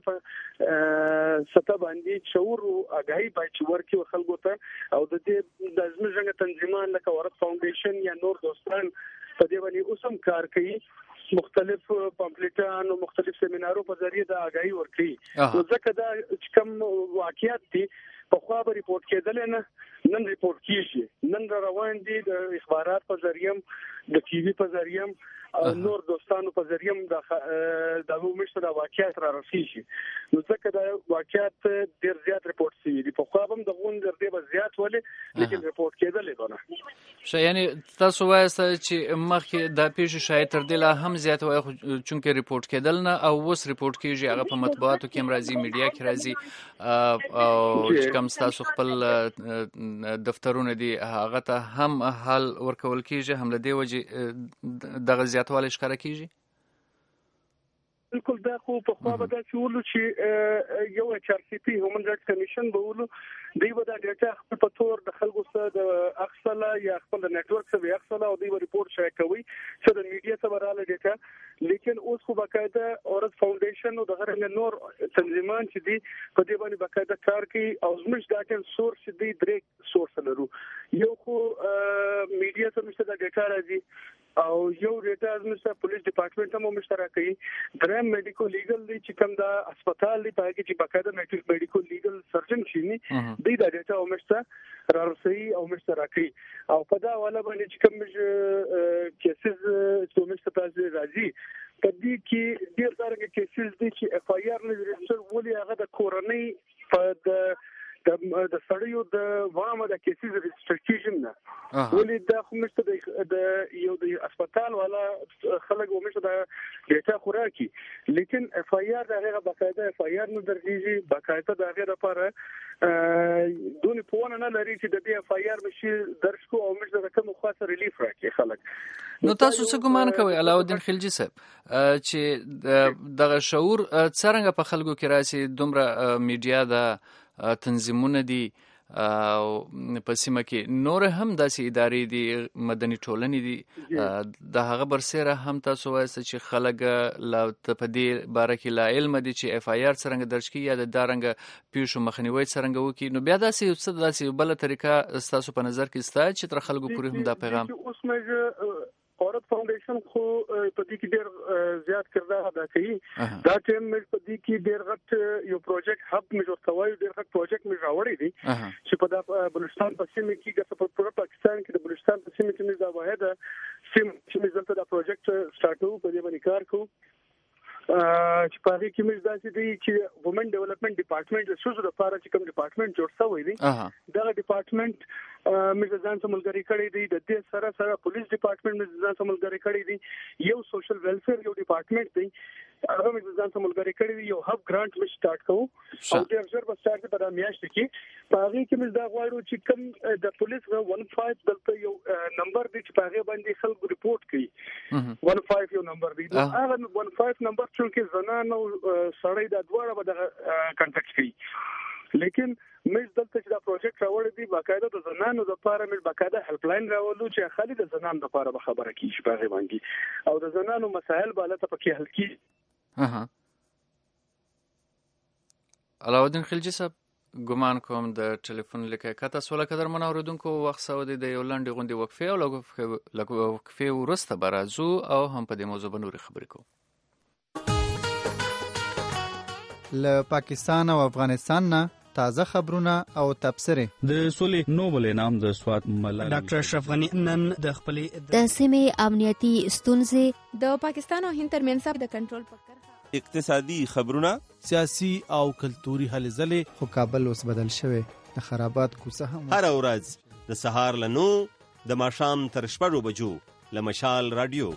په سطح باندې شعور او آگاهی بای چې ورکی خلکو ته او د دې د ځمژنګ تنظیمان لکه ورت فاونډیشن یا نور دوستان په دې باندې اوسم کار کوي مختلف پامفلټان او مختلف سیمینارو په ذریعہ د آگاهی ورکړي نو ځکه دا کوم واقعیت دي په خوا به ریپورت کېدل نه نن ریپورت کیږي نن روان دي د اخبارات په ذریعہ د ټي وي په ذریعہ نور دوستانو په ذریعہ د د مشر واقعیت را رسیږي نو ځکه دا واقعیت ډیر زیات ریپورت شي دي په خوا هم د غون در دی به زیات ولې لیکن ریپورت کېدل نه شي یعنی تاسو وایي چې مخکې د پیښې شاید تر دې لا هم زیات وایي چې ریپورت کېدل نه او وس ریپورت کیږي هغه په مطبوعاتو کې هم راځي میډیا کې راځي او چې کوم تاسو خپل دفترونه دي هغه ته هم حل ورکول کیږي هم له دې وجه دغه زیاتوالی ښکاره کیږي بالکل دا خو په خوا به دا چې ولو چې یو ایچ آر سی پی هیومن رائټس کمیشن به ولو دی به دا ډیټا خپل په تور د خلکو سره د اخصله یا خپل د نتورک سره اخصله او دی به ریپورت شای کوي چې د میډیا سره رااله ډیټا لیکن اوس خو باقاعده اورس فاونډیشن او د غره نور تنظیمان چې دی په دې باندې باقاعده کار کوي او زموږ ډاټا سورس دی درې سورس لرو یو خو میډیا سره مشته د ډیټا راځي او یو ډیټا زموږ پولیس ډپارټمنټ هم مشترک کوي دریم میډیکو لیګل دی چې کوم دا هسپتال دی پای کې چې باقاعده میډیکو لیګل سرجن شي نه دی دا ډیټا او مشته رارسي او مشترک کوي او په دا والا باندې چې کوم کیسز چې مشته تاسو راځي په دې کې ډیر څارنګ کیسز دي چې اف آی آر نه ريجستر ولې هغه د کورنۍ په د د د سړیو د وامه د کیسز ريجستر کیږي نه ولې دا خو مشته د یو د هسپتال والا خلک ومشته د ډیټا خوراکي لیکن اف آی آر دغه باقاعده اف آی آر نه درځي باقاعده دغه لپاره دونی په ونه نه لري چې د دې اف آی آر مشي درش کو او مشته د کوم خاصه ریلیف راکړي خلک نو تاسو څه ګمان کوئ علاءالدین خلجی صاحب چې دغه شعور څنګه په خلکو کې راسي دومره میډیا د تنظیمونه دي او په سیمه کې نور هم داسې ادارې دي مدني ټولنې دي د هغه برسره هم تاسو وایئ چې خلک لا په دې باره کې لا علم دي چې اف آی آر څرنګه درج کړي یا د دارنګه پیښو مخنیوي څرنګه وکړي نو بیا داسې څه داسې بل طریقه ستاسو په نظر کې ستا چې تر خلکو پورې هم دا پیغام اورت فاونډیشن خو په دې کې ډېر زیات کردار ادا کوي دا ټیم مې په دې کې ډېر غټ یو پروجیکټ هب مې جوړوي ډېر غټ پروجیکټ مې راوړی دی چې په د بلوچستان په سیمه کې د په پوره پاکستان کې د بلوچستان په سیمه کې مې دا واحده سیم چې مې دلته دا پروجیکټ سٹارټو په دې باندې کار کوو چې په هغه کې مې داسې دی چې وومن ډیولپمنٹ ډپارټمنټ د سوزو لپاره چې کوم ډپارټمنټ جوړ شوی دی دا ډپارټمنټ مې ځان سره ملګری کړی دی د دې سره سره پولیس ډپارټمنټ مې ځان سره ملګری کړی دی یو سوشل ویلفیر یو ډپارټمنټ دی هغه مې ځان سره ملګری کړی دی یو هب ګرانټ مې سٹارټ کوو او د افسر په سٹارټ په د میاشت کې په هغه کې مې دا غواړو چې کوم د پولیس غو پنځه دلته یو نمبر دی چې په هغه باندې خلک ریپورت کوي پنځه یو نمبر دی هغه پنځه نمبر چې زنانه او سړی د دوړه به د کانټیکټ کوي لیکن مې دلته چې دا پروجیکټ راوړی دی باقاعده د زنانو لپاره مې باقاعده هیلپ لاین راولو چې خالي د زنانو لپاره به خبره کیږي په هغه باندې او د زنانو مسایل به لته پکې حل کیږي اها علاءالدین خلجی صاحب ګمان کوم د ټلیفون لیکه کته سوال قدر منوردونکو وخت سعودي د یو لنډ غونډې وقفه او لګو وقفه ورسته برازو او هم په دې موضوع باندې خبرې کوو له پاکستان او افغانستان نه تازه خبرونه او تبصرې د سولې نوبل انعام د سوات ملالۍ ډاکټر اشرف غنی نن د خپلې د سیمې امنیتي ستونزې د پاکستان او هند ترمنځ د کنټرول پکړه اقتصادي خبرونه سیاسي او کلتوري هلې ځلې خو کابل اوس بدل شوی د خرابات کوڅه هم هر ورځ د سهار له نو د ماښام تر شپږو بجو له مشال رادیو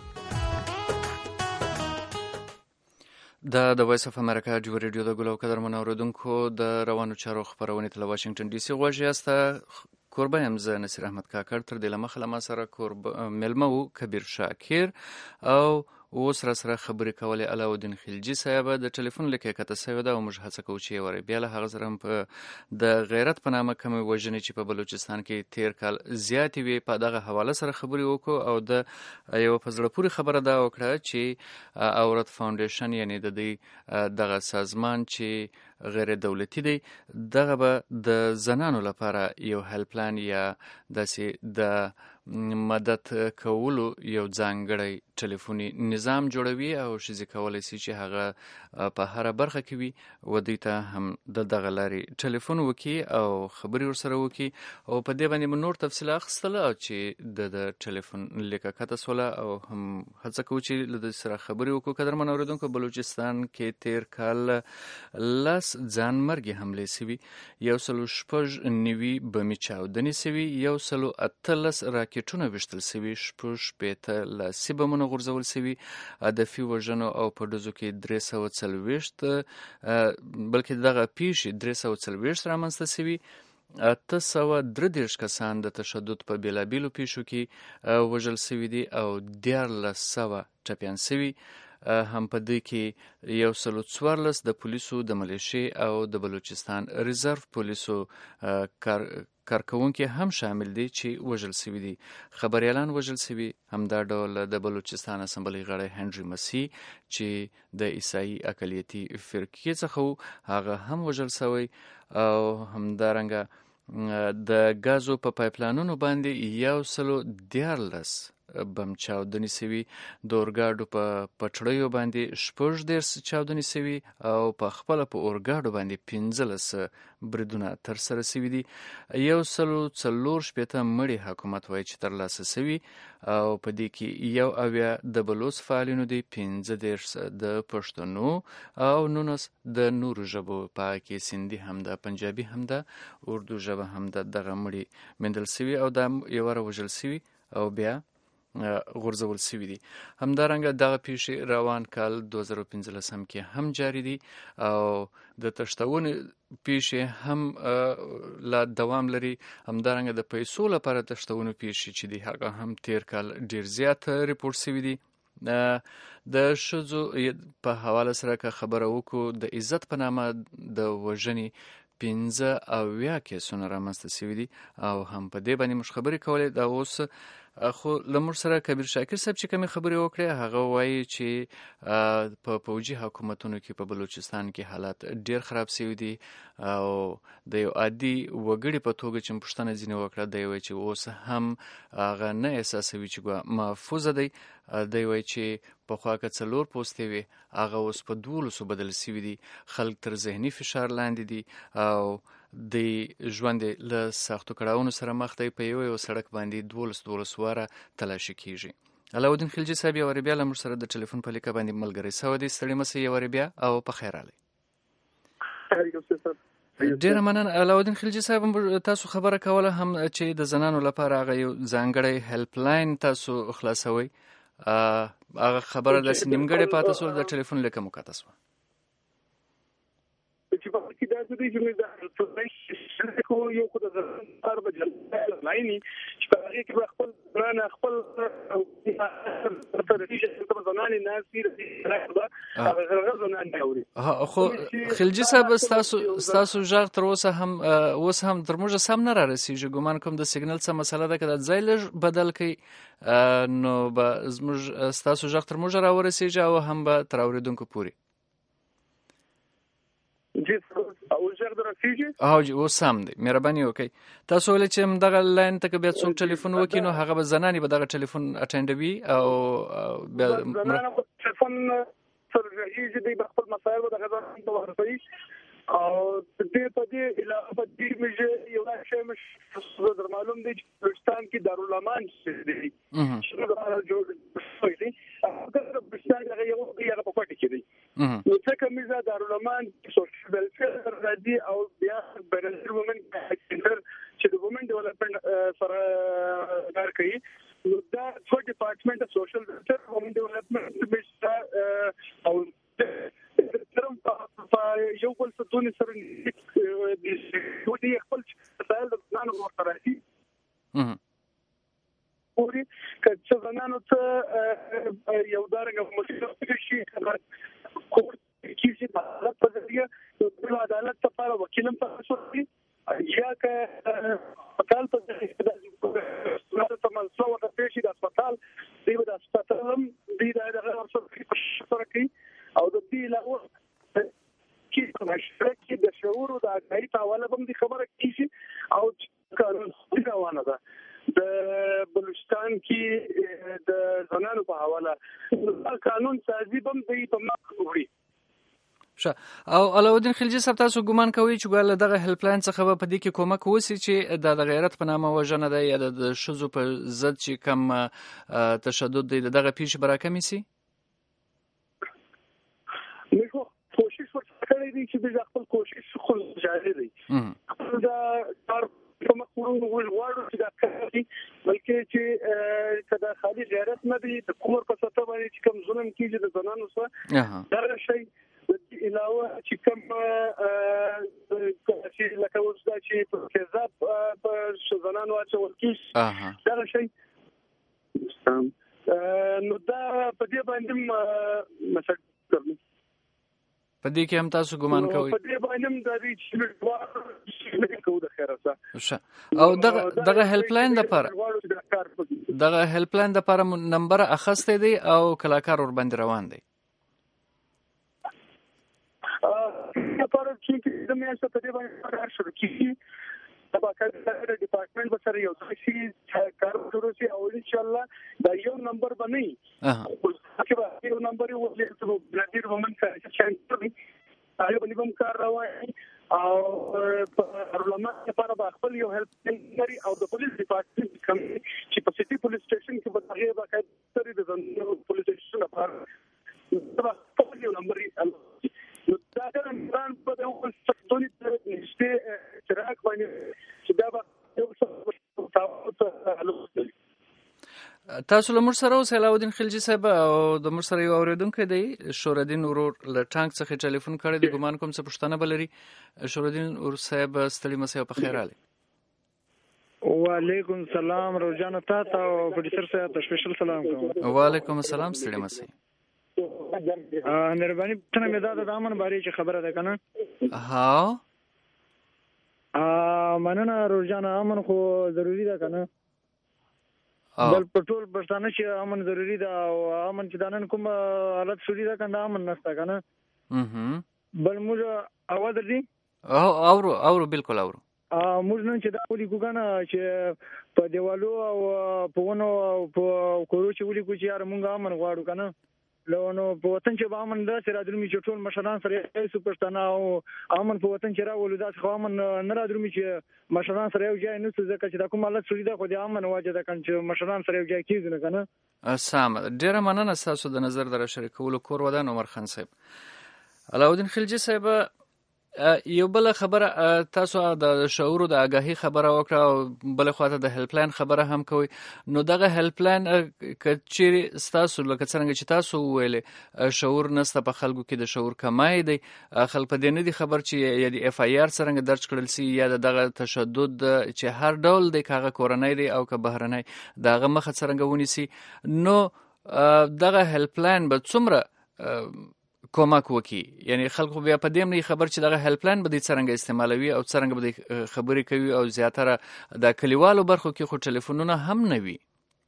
د د وایس اف امریکا جوړ ریډیو د ګلو قدر منوردونکو د روانو چارو خبرونه تل واشنگټن ډي سي غوږی است کوربه هم زه نصیر احمد کاکړ تر دې لمخه لمه سره کوربه ملمو کبیر شاکر او اوس را سره خبرې کولې علاءالدین خلجی صاحب د ټلیفون لیکه کته سوی دا او موږ هڅه کوو چې وری بیا له هغه سره په د غیرت په نامه کوم وژنې چې په بلوچستان کې تیر کال زیات وی په دغه حواله سره خبرې وکړو او د یو فزړه پوری خبره دا وکړه چې اورت فاونډیشن یعنی د دې دغه سازمان چې غیر دولتي دی دغه به د زنانو لپاره یو هیلپ لاین یا داسې د مدد کولو یو ځانګړی ټلیفوني نظام جوړوي او ښځې کولی شي چې هغه په هره برخه کې وي و دوی ته هم د دغه لارې ټلیفون وکړي او خبرې ورسره وکړي او په دې باندې نور تفصیل اخیستله او چې د د ټلیفون لیکه کته سوله او هم هڅه کوو چې له دوی سره خبرې وکړو قدرمن اورېدونکو بلوچستان کې تیر کال لس ځان مرګې حملې سوي یو سلو شپږ نوي بمي چاودنې سوي یو سلو اتلس راکټونه ویشتل سوي شپږ شپېته لاسي بمونه غورځول سوي هدفي وژنو او په ډزو کې درې سوه څلوېښت بلکې دغه پیښې درې سوه څلوېښت رامنځته سوي اته سوه درې دېرش کسان د تشدد په بېلابېلو پیښو کې وژل سوي دي او دیارلس سوه ټپیان سوي هم په دې کې یو سلو څوارلس د پولیسو د ملیشې او د بلوچستان ریزرو پولیسو کار کارکونکي هم شامل دي چې وژل شوي دي. خبريالان وژل شوي. همدا ډول د بلوچستان اسمبلی غړی هنري مسي چې د عیسائی اقلیتي فرقې څخه هغه هم وژل شوی او همدارنګه د غازو په پایپلاینونو باندې یو سلو دیارلس بم چاودنې سوي. د اورګاډو په پټړیو باندې شپږ دېرش چاودنې سوي او په خپله په اورګاډو باندې پنځلس بریدونه ترسره سوي دي. یو سلو څلور شپېته مړي حکومت وایي چې ترلاسه سوي او په دې کې یو اویا د بلوچ فعالینو دي، پنځه دېرش د پښتنو او نولس د نورو ژبو، په هغه کې سندي هم ده، پنجابي هم ده، اردو ژبه هم ده. دغه مړي موندل سوي او دا یوه را وژل سوي او بیا غورځول سوي دي. همدارنګه دغه پیښې روان کال دوه زره پنځلسم کې هم جاري دي او د تښتونې پیښې هم لا دوام لري. همدارنګه د پیسو لپاره تښتونې پیښې چې دي هغه هم تیر کال ډیر زیات ریپورټ سوي دي. د ښځو په حواله سره که خبره وکړو، د عزت په نامه د وژنې پنځه اویا کیسونه رامنځته سوي دي او هم په دې باندې موږ خبرې کولې. دا اوس خو له موږ سره کبیر شاکر صاحب چې کومې خبرې وکړې هغه وایي چې په پوځي حکومتونو کې په بلوچستان کې حالات ډیر خراب سوي دي او د یو عادي وګړي په توګه چې پوښتنه ځینې وکړه، دی وایي چې اوس هم هغه نه احساسوي چې محفوظه دی. دی وایي چې پخوا که څلور پوستې وي هغه اوس په دولسو بدل سوي دي. خلک تر ذهني فشار لاندې دي او د ژوند له سختو کړاوونو سره مخ دی. په یو یو سړک باندې دولس دولس واره تلاشي کیږي. علاودین خلجي صاحب یو بیا له موږ سره د ټلیفون په لیکه باندې ملګری سوی دی. ستړي مه سئ یو بیا او په خیر راغلی. ډیره مننه علاودین خلجي صاحب. تاسو خبره کوله هم چې د زنانو لپاره هغه یو ځانګړی هیلپ لاین تاسو خلاصوئ. هغه خبره داسې نیمګړې پاتې سوه، د ټلیفون لیکه مو قطع سوه. چې په کې دا د دې چې د خو یو خو د زړه په جلسه لایني چې په هغه کې خپل ځان خپل ترتیب ته ځانانه ناسیر هغه ځانانه اوري. خو خلجي صاحب تاسو تاسو ژغ تر اوسه هم اوس هم تر موږ سم نه را رسیږي. ګومان کوم د سیګنل څه مسله ده، کله ځای لږ بدل کړي نو به زموږ تاسو ژغ تر موږ را ورسیږي او هم به تر اوریدونکو پورې. جی او ژغ درسیږي او جی اوس سم دی. مهرباني وکړئ تاسو ولې چې دغه لاین ته بیا څوک ټلیفون وکړي نو هغه به زنانې به دغه ټلیفون اټینډوي او بیا زنانه ټلیفون سره یې دی خپل مسایل به دغه ځان ته ورسوي او دې په دې علاوه په دې مې یو شی مش در معلوم دی چې پاکستان کې دارالمان دی چې دا جوړ شوی دی. هغه پاکستان هغه یو یو په پټ کې دی. نو څنګه مې دارالمان سوشل ویلفیر راځي او بیا برنر وومن سنټر چې د وومن ډیولپمنٹ سره کار کوي. نو دا څو ډپارټمنټ سوشل ویلفیر وومن ډیولپمنٹ مې او ترم په یو بل څه دونې سره د دوی خپل مسایل د ځانو ورته راځي پوری چې زنانو ته یو دارنګه مشکل شي کوم کیږي د عدالت په ذریعہ د عدالت لپاره وکیلم تاسو یا که هسپتال په ذریعہ د تمنځ وخت پیشي د هسپتال دی د هسپتال هم دی د سره کوي او د دې علاوه کې په مشرک کې د شعور او د اګای په حواله هم د خبره کیږي او قانون روانه ده. د بلوچستان کې د زنانو په حواله قانون سازي هم دی په مخ وړي. ښه او علاودین خلجي صاحب تاسو ګومان کوئ چې ګوله دغه هیلپ لاین څخه به په دې کې کومک وسی چې د غیرت په نامه وژنه ده یا د ښځو په ضد چې کم تشدد دی دغه پیښې به راکمې سي؟ موږ کوشش وکړی دی چې د خپل کوشش خو جاري دی. دا کار کوم خورو ولواړو چې دا کوي بلکې چې کدا خالي غیرت نه دی د کومر په سطح باندې چې کوم ظلم کیږي د زنانو سره دا شی د علاوه چې کوم چې لکه اوس دا چې په کذاب په زنانو اچول کیږي دا شی نو دا په دې باندې مسله کوي په دې کې هم تاسو ګمان کوئ په دې باندې هم د دې چې کوو د خیره سره او دغه دغه هیلپ لاین د لپاره دغه هیلپ لاین د لپاره نمبر اخسته دی او کلاکار ور باندې روان دی ا په چې د میاشتې په دې باندې شروع کیږي د باکره ډپارټمنټ به سره یو څه کار شروع شي او ان شاء الله دا یو نمبر باندې اه چې یو نمبر یو ولې ته بلډیر ومن سره چې څنګه هغه باندې کوم کار روان او پارلمان لپاره به خپل یو هیلپ لري او د پولیس ډپارټمنټ کوم چې په سټي پولیس سټیشن کې به هغه باکره سره د ځنګل پولیس سټیشن لپاره دا خپل یو نمبر نو دا د ایران په دغه څه نشته چراغ باندې چې دا به یو څه تاسو له موږ سره اوس علاودین خلجی صاحب او د موږ سره یو اوریدونکو دی شورالدین ورور له ټانک څخه ټلیفون کړی دی ګمان کوم څه پښتنه بلري شورالدین ور صاحب ستړي مسه په خیر علي وعلیکم السلام روزانه تاسو او پروډوسر صاحب ته سپیشل سلام کوم وعلیکم السلام ستړي مسه مهرباني څنګه مې دا د امن باره چې خبره ده کنه ها ا مننه روزانه امن خو ضروری ده کنه بل پټول پښتانه چې امن ضروری ده او امن چې دانن کوم حالت شوري ده کنه امن نشته کنه اها بل موږ اواز درځي او اورو اورو بالکل اورو ا موږ نن چې دا ولي کو کنه چې په دیوالو او په ونو او په کورو چې ولي کو چې یار مونږ امن غواړو کنه لونو په وطن چې به امن دا سره درمي چې ټول مشران سره یې پښتانه او امن په وطن چې راولو دا خو امن نه را درمي چې مشران سره یو ځای نه څه ځکه چې دا کوم حالت شوی دا خو د امن واجب ده کنه چې مشران سره یو ځای کیږي نه کنه سم ډیره مننه تاسو د نظر در شریکولو کور ودان عمر خان صاحب علاودین خلجی صاحب یو بل خبره تاسو د شعور د آگاهی خبره وکړه او بل خواته د هیلپ لاین خبره هم کوي نو دغه هیلپ لاین کچيري تاسو لکه څنګه چې تاسو ویلې شعور نسته په خلکو کې د شعور کمای دی خلک په دې نه دي خبر چې یا د اف آی آر څنګه درج کړل سي یا دغه تشدد چې هر ډول د کاغه کورنۍ دی او که بهرنۍ دغه مخ څنګه ونی سي نو دغه هیلپ لاین به څومره کومک وکي یعنی خلکو بیا په دې نه خبر چې دغه هیلپ لاین به د څنګه استعمالوي او څنګه به خبرې کوي او زیاتره د کلیوالو برخو کې خو ټلیفونونه هم نه وي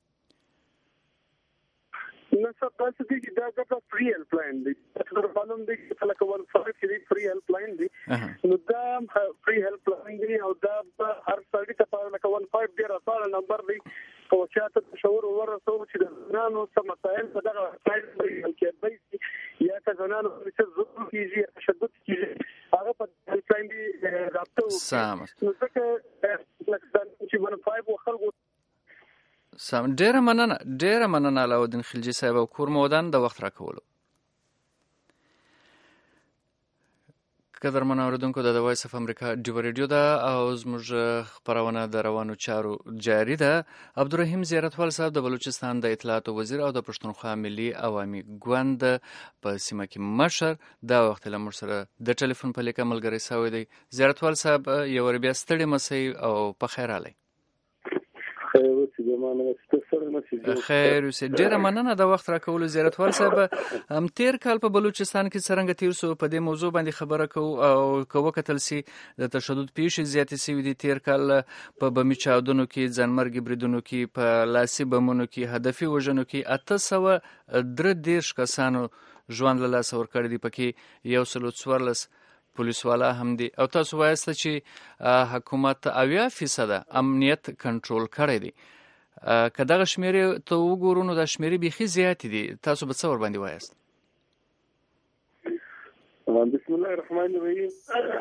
نو څه تاسو دې دا د فری هیلپ لاین دی تاسو معلوم دي چې لکه ول فرق دی فری هیلپ لاین دی نو دا فری هیلپ لاین دی او دا هر سړی ته په لکه ون فایو ډیر اسانه نمبر دی او چې تاسو شعور ورسو چې د نانو سم مسائل په دغه سایت باندې کې یا که زنانو چې زوم کیږي تشدد کیږي هغه په هیلپ لاین دی رابطه سم نو څنګه لکه چې ون فایو خلکو سم ډیره مننه ډیره مننه علاودین خلجی صاحب او کور مودان د وخت راکولو قدرمن اوریدونکو د وایس اف امریکا ډیو ریډیو دا او زموږ خبرونه د روانو چارو جاری ده عبدالرحیم زیارتوال صاحب د بلوچستان د اطلاعات وزیر او د پښتونخوا ملي عوامي ګوند په سیمه کې مشر دا وخت له موږ سره د ټلیفون په لیکه ملګری شوی دی زیارتوال صاحب یو ور بیا ستړي مسئ او په خیر علي خیر اوسې زمانه ستاسو نه خیر اوسې ډیره مننه د وخت راکولو زیارتوال صاحب هم تیر کال په بلوچستان کې څنګه تیر سو په دې موضوع باندې خبره کوو او کوو کتل سي د تشدد پیښې زیاتې سي دي تیر کال په بمی چاودنو کې ځنمرګ بریدونو کې په لاسي بمونو کې هدفي وژنو کې اته سوه درې دیرش کسانو ژوند له لاسه ورکړی دی پکې یو سل څوارلس پولیس والا هم دي او تاسو وایسته چې حکومت اویا فیصد امنیت کنټرول کړی دی که دغه شمیرې ته وګورو نو د شمیرې بیخي زیاتې دي تاسو به څه ورباندې وایاست بسم الله الرحمن الرحیم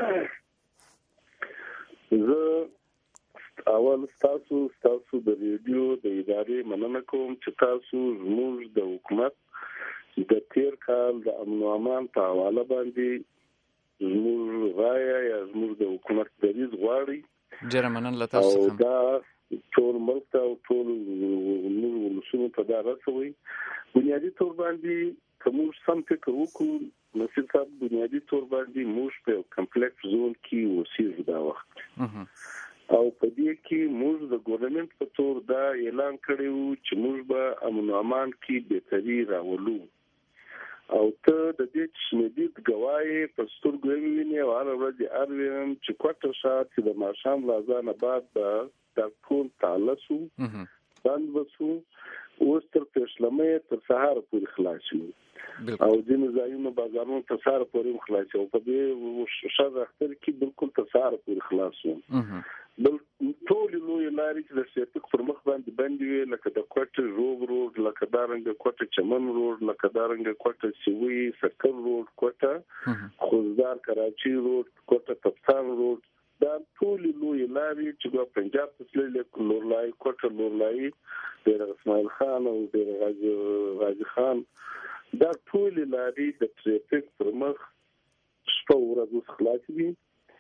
زه اول تاسو تاسو د ریډیو د ادارې مننه کوم چې تاسو زموږ د حکومت د تیر کال د امن او امان په حواله باندې زموږ رايه یا زموږ د حکومت دریځ غواړي ډیره مننه له تاسو څخه دا ټول ملک ته او ټول نور ولسونو ته دا رسوي بنیادی تور باندې کوم سم فکر وکړو نو صرف بنیادی تور باندې موږ په کمپلیکس زون کې اوسېږو دا وخت او په دې کې موږ د ګورنمنت په تور دا اعلان کړی و چې موږ به امن او امان کې بهتري راولو او ته د دې شمېدید ګواهی په سترګو ویني او هر ورځ ارویم چې کوټه شات چې د ماښام لازانه بعد به د ټول تالسو بند وسو اوس تر پښلمې تر سهار پورې خلاص شو او ځینې ځایونه بازارونو تر سهار پورې خلاص شو په دې شر اختر کې بالکل تر سهار پورې خلاص شو بل ټول لوی لارې چې د سیټک پر مخ باندې باندې وي لکه د کوټه روغ روډ لکه دارنګ کوټه چمن روډ لکه دارنګ کوټه سیوی سکر روډ کوټه خوزدار کراچي روډ کوټه تپسان روډ دا ټول لوی لارې چې په پنجاب کې تللې لورلای کوټه لورلای د اسماعیل خان او د غازی غازی خان دا ټول لارې د ټریفیک پر مخ شپه ورځ خلاص دي.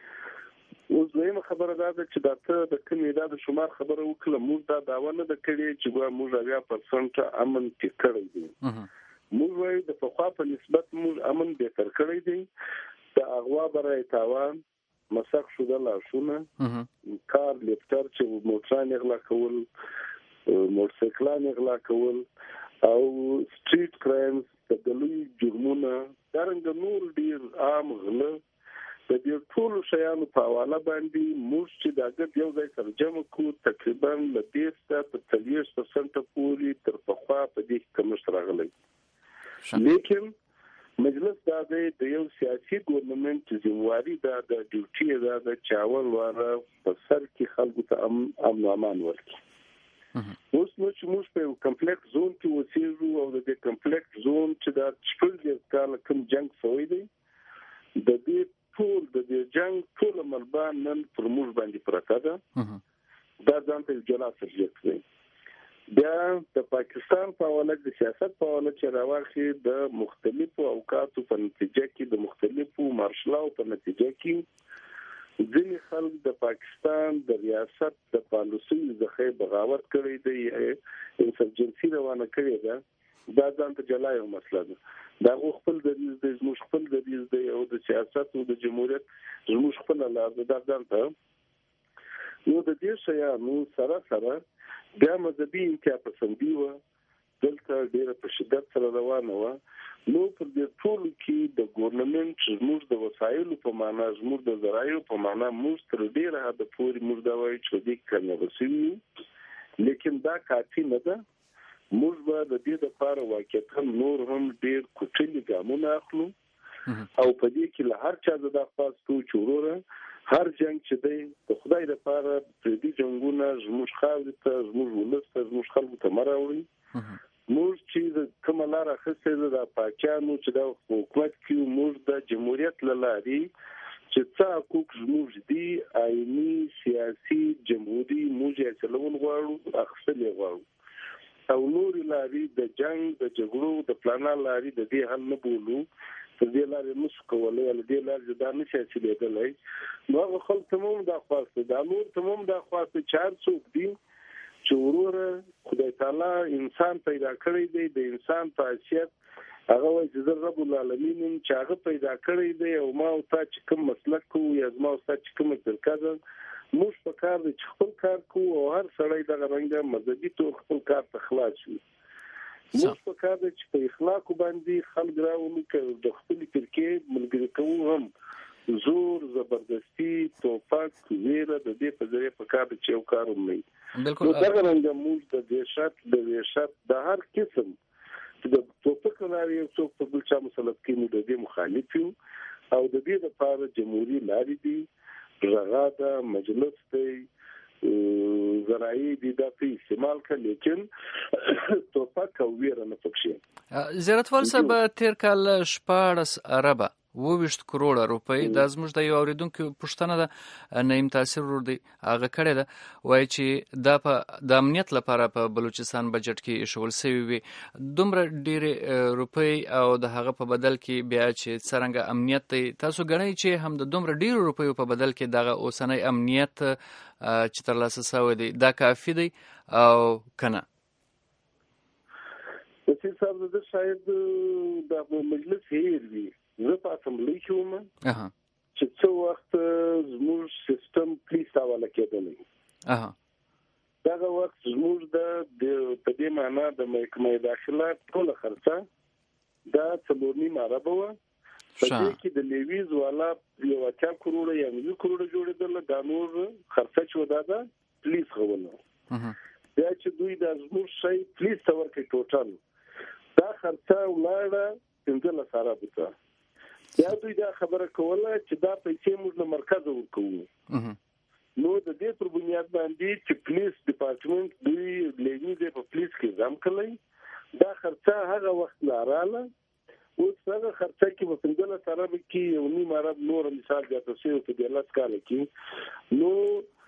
اوس زموږ خبره دا ده چې دا ته د کومې دا د شمار خبره وکړه موږ دا داوا نه د کړې چې ګوا موږ اویا پرسنټ امن کې کړی دی موږ وایو د پخوا په نسبت موږ امن بهتر کړی دی د اغوا برای تاوان مسخ شده لاشونه کار لیفتر چې موټران اغلا کول موټرسایکلان اغلا کول او سټریټ کرایمز د دلوي جرمونه دارنګ نور ډیر عام غله د دې ټول شیانو په حواله باندې موږ چې داګه یو ځای سره جمع کوو تقریبا له دېرش تر څلوېښت پرسنټه پورې تر پخوا په دې کمښت راغلی لیکن مجلس دا د یو سیاسي ګورنمنت ذمہواری دا د ډیوټي دا د چاول واره په سر کې خلکو ته امن او امان ورکړي اوس نو چې موږ په کمپلیکس زون کې اوسېږو او د دې کمپلیکس زون چې دا شپږ کال کوم جنگ شوی دی د دې ټول د دې جنگ ټول ملبان نن پر موږ باندې پراته ده دا ځان ته جلا سبجیکټ دی بیا د پاکستان په حواله د سیاست په حواله چې راوخی د مختلفو اوقاتو په نتیجه کې د مختلفو مارشلاو په نتیجه کې ځینې خلک د پاکستان د ریاست د پالیسۍ ځخه بغاوت کړی دی انسرجنسي روانه کړې ده دا ځان ته جلا یو مسله ده دا خپل د دې زموږ خپل د دې او د سیاست او د جمهوریت زموږ خپل لار ده ځان ته نو د دې شیانو سره سره بیا مذهبي انتیا پسندي وه دلته ډېره په شدت سره روانه وه نو پر دې ټولو کې د ګورنمنټ زموږ د وسایلو په معنا زموږ د ذرایعو په معنا موږ تر ډېره حده پورې موږ دا وایو چې دې کامیابه شوي یو لیکن دا کافي نه ده موږ به د دې دپاره واقعتا نور هم ډېر کوچني ګامونه اخلو او په دې کې له هر چا زه دا خواست کوو چې وروره هر جنگ چې دی د خدای لپاره پردي جنگونه زموږ خاورې ته زموږ ولس ته زموږ خلکو ته مه راوړي موږ چې کومه لاره اخیستې ده د پاچیانو چې دا حکومت کوي موږ د جمهوریت له لارې چې څه حقوق زموږ دي آئیني سیاسي جمهوري موږ یې چلول غواړو اخیستل یې غواړو او نورې لارې د جنگ د جګړو د پلانا لارې د دې حل نه بولو په دې لارې نشو کولی او دې لارې دا نشي حاصلېدلی نو هغه خلک ته هم دا خواسته دا نور ته هم دا خواسته چې هر څوک دي چې وروره خدای تعالی انسان پیدا کړی دی د انسان په حیثیت هغه وایي چې زه رب العالمین یم چې هغه پیدا کړی دی او ما او تا چې کوم مسلک کوو یا زما او تا چې کومه طریقه ده موږ په کار دی چې خپل کار کوو او هر سړی دغه رنګه مذهبي طور خپل کار ته خلاص شي موږ په کار دی چې په اخلاقو باندې خلک راولو که د خپلې فرقې ملګري کوو هم زور زبردستي توپک ویره د دې په ذریعه په کار دی چې یو کار هم نه نو دغه رنګه موږ د وحشت د وحشت د هر قسم چې د توپک لارې یو څوک په بل چا مسلط کوي موږ د دې مخالف یو او د دې لپاره جمهوري لارې دي رغا ده مجلس دی ذرایع دي دا په استعمال کړي لیکن توپک او ویره نه پکې زیارتوال صاحب تیر کال شپاړس اربه وویشت کروڑه روپۍ دا زموږ د یو اورېدونکي پوښتنه ده نعیم تاثیر ورور دی هغه کړې ده وایي چې دا په د امنیت لپاره په بلوچستان بجټ کې ایښول سوي وي دومره ډېرې روپۍ او د هغه په بدل کې بیا چې څرنګه امنیت دی تاسو ګڼئ چې هم د دومره ډېرو روپیو په بدل کې دغه اوسنی امنیت چې ترلاسه سوی دی دا کافي دی او که نه وسیل صاحب زه شاید د مجلس هیر وي زه په اسمبلی کې وم چې څو وخت زموږ سیستم پلیس حواله کېدلی زموږ د په دې معنا د محکمې داخله ټول خرڅه دا څلور نیم اربه و په دې کې د لیویز والا یو اتیا کروڑه یا نیم کروڑه جوړېدل دا نور خرڅه چې ودا ده پولیس غوونه بیا چې دوی د زموږ شي پولیس ته ورکړي ټوټل دا خرڅه ولاړه پنځه سره بوته یا دوی دا خبره کوله چې دا پیسې موږ له مرکز ورکوو نو د دې پر بنیاد باندې چې پولیس ډپارټمنټ دوی لیږي په پولیس کې ځم کړی دا خرڅه هغه وخت لاراله اوس هغه خرڅه کې په پنځه سره کې یو نیم ارب نور مثال د تاسو په دې لاس کال کې نو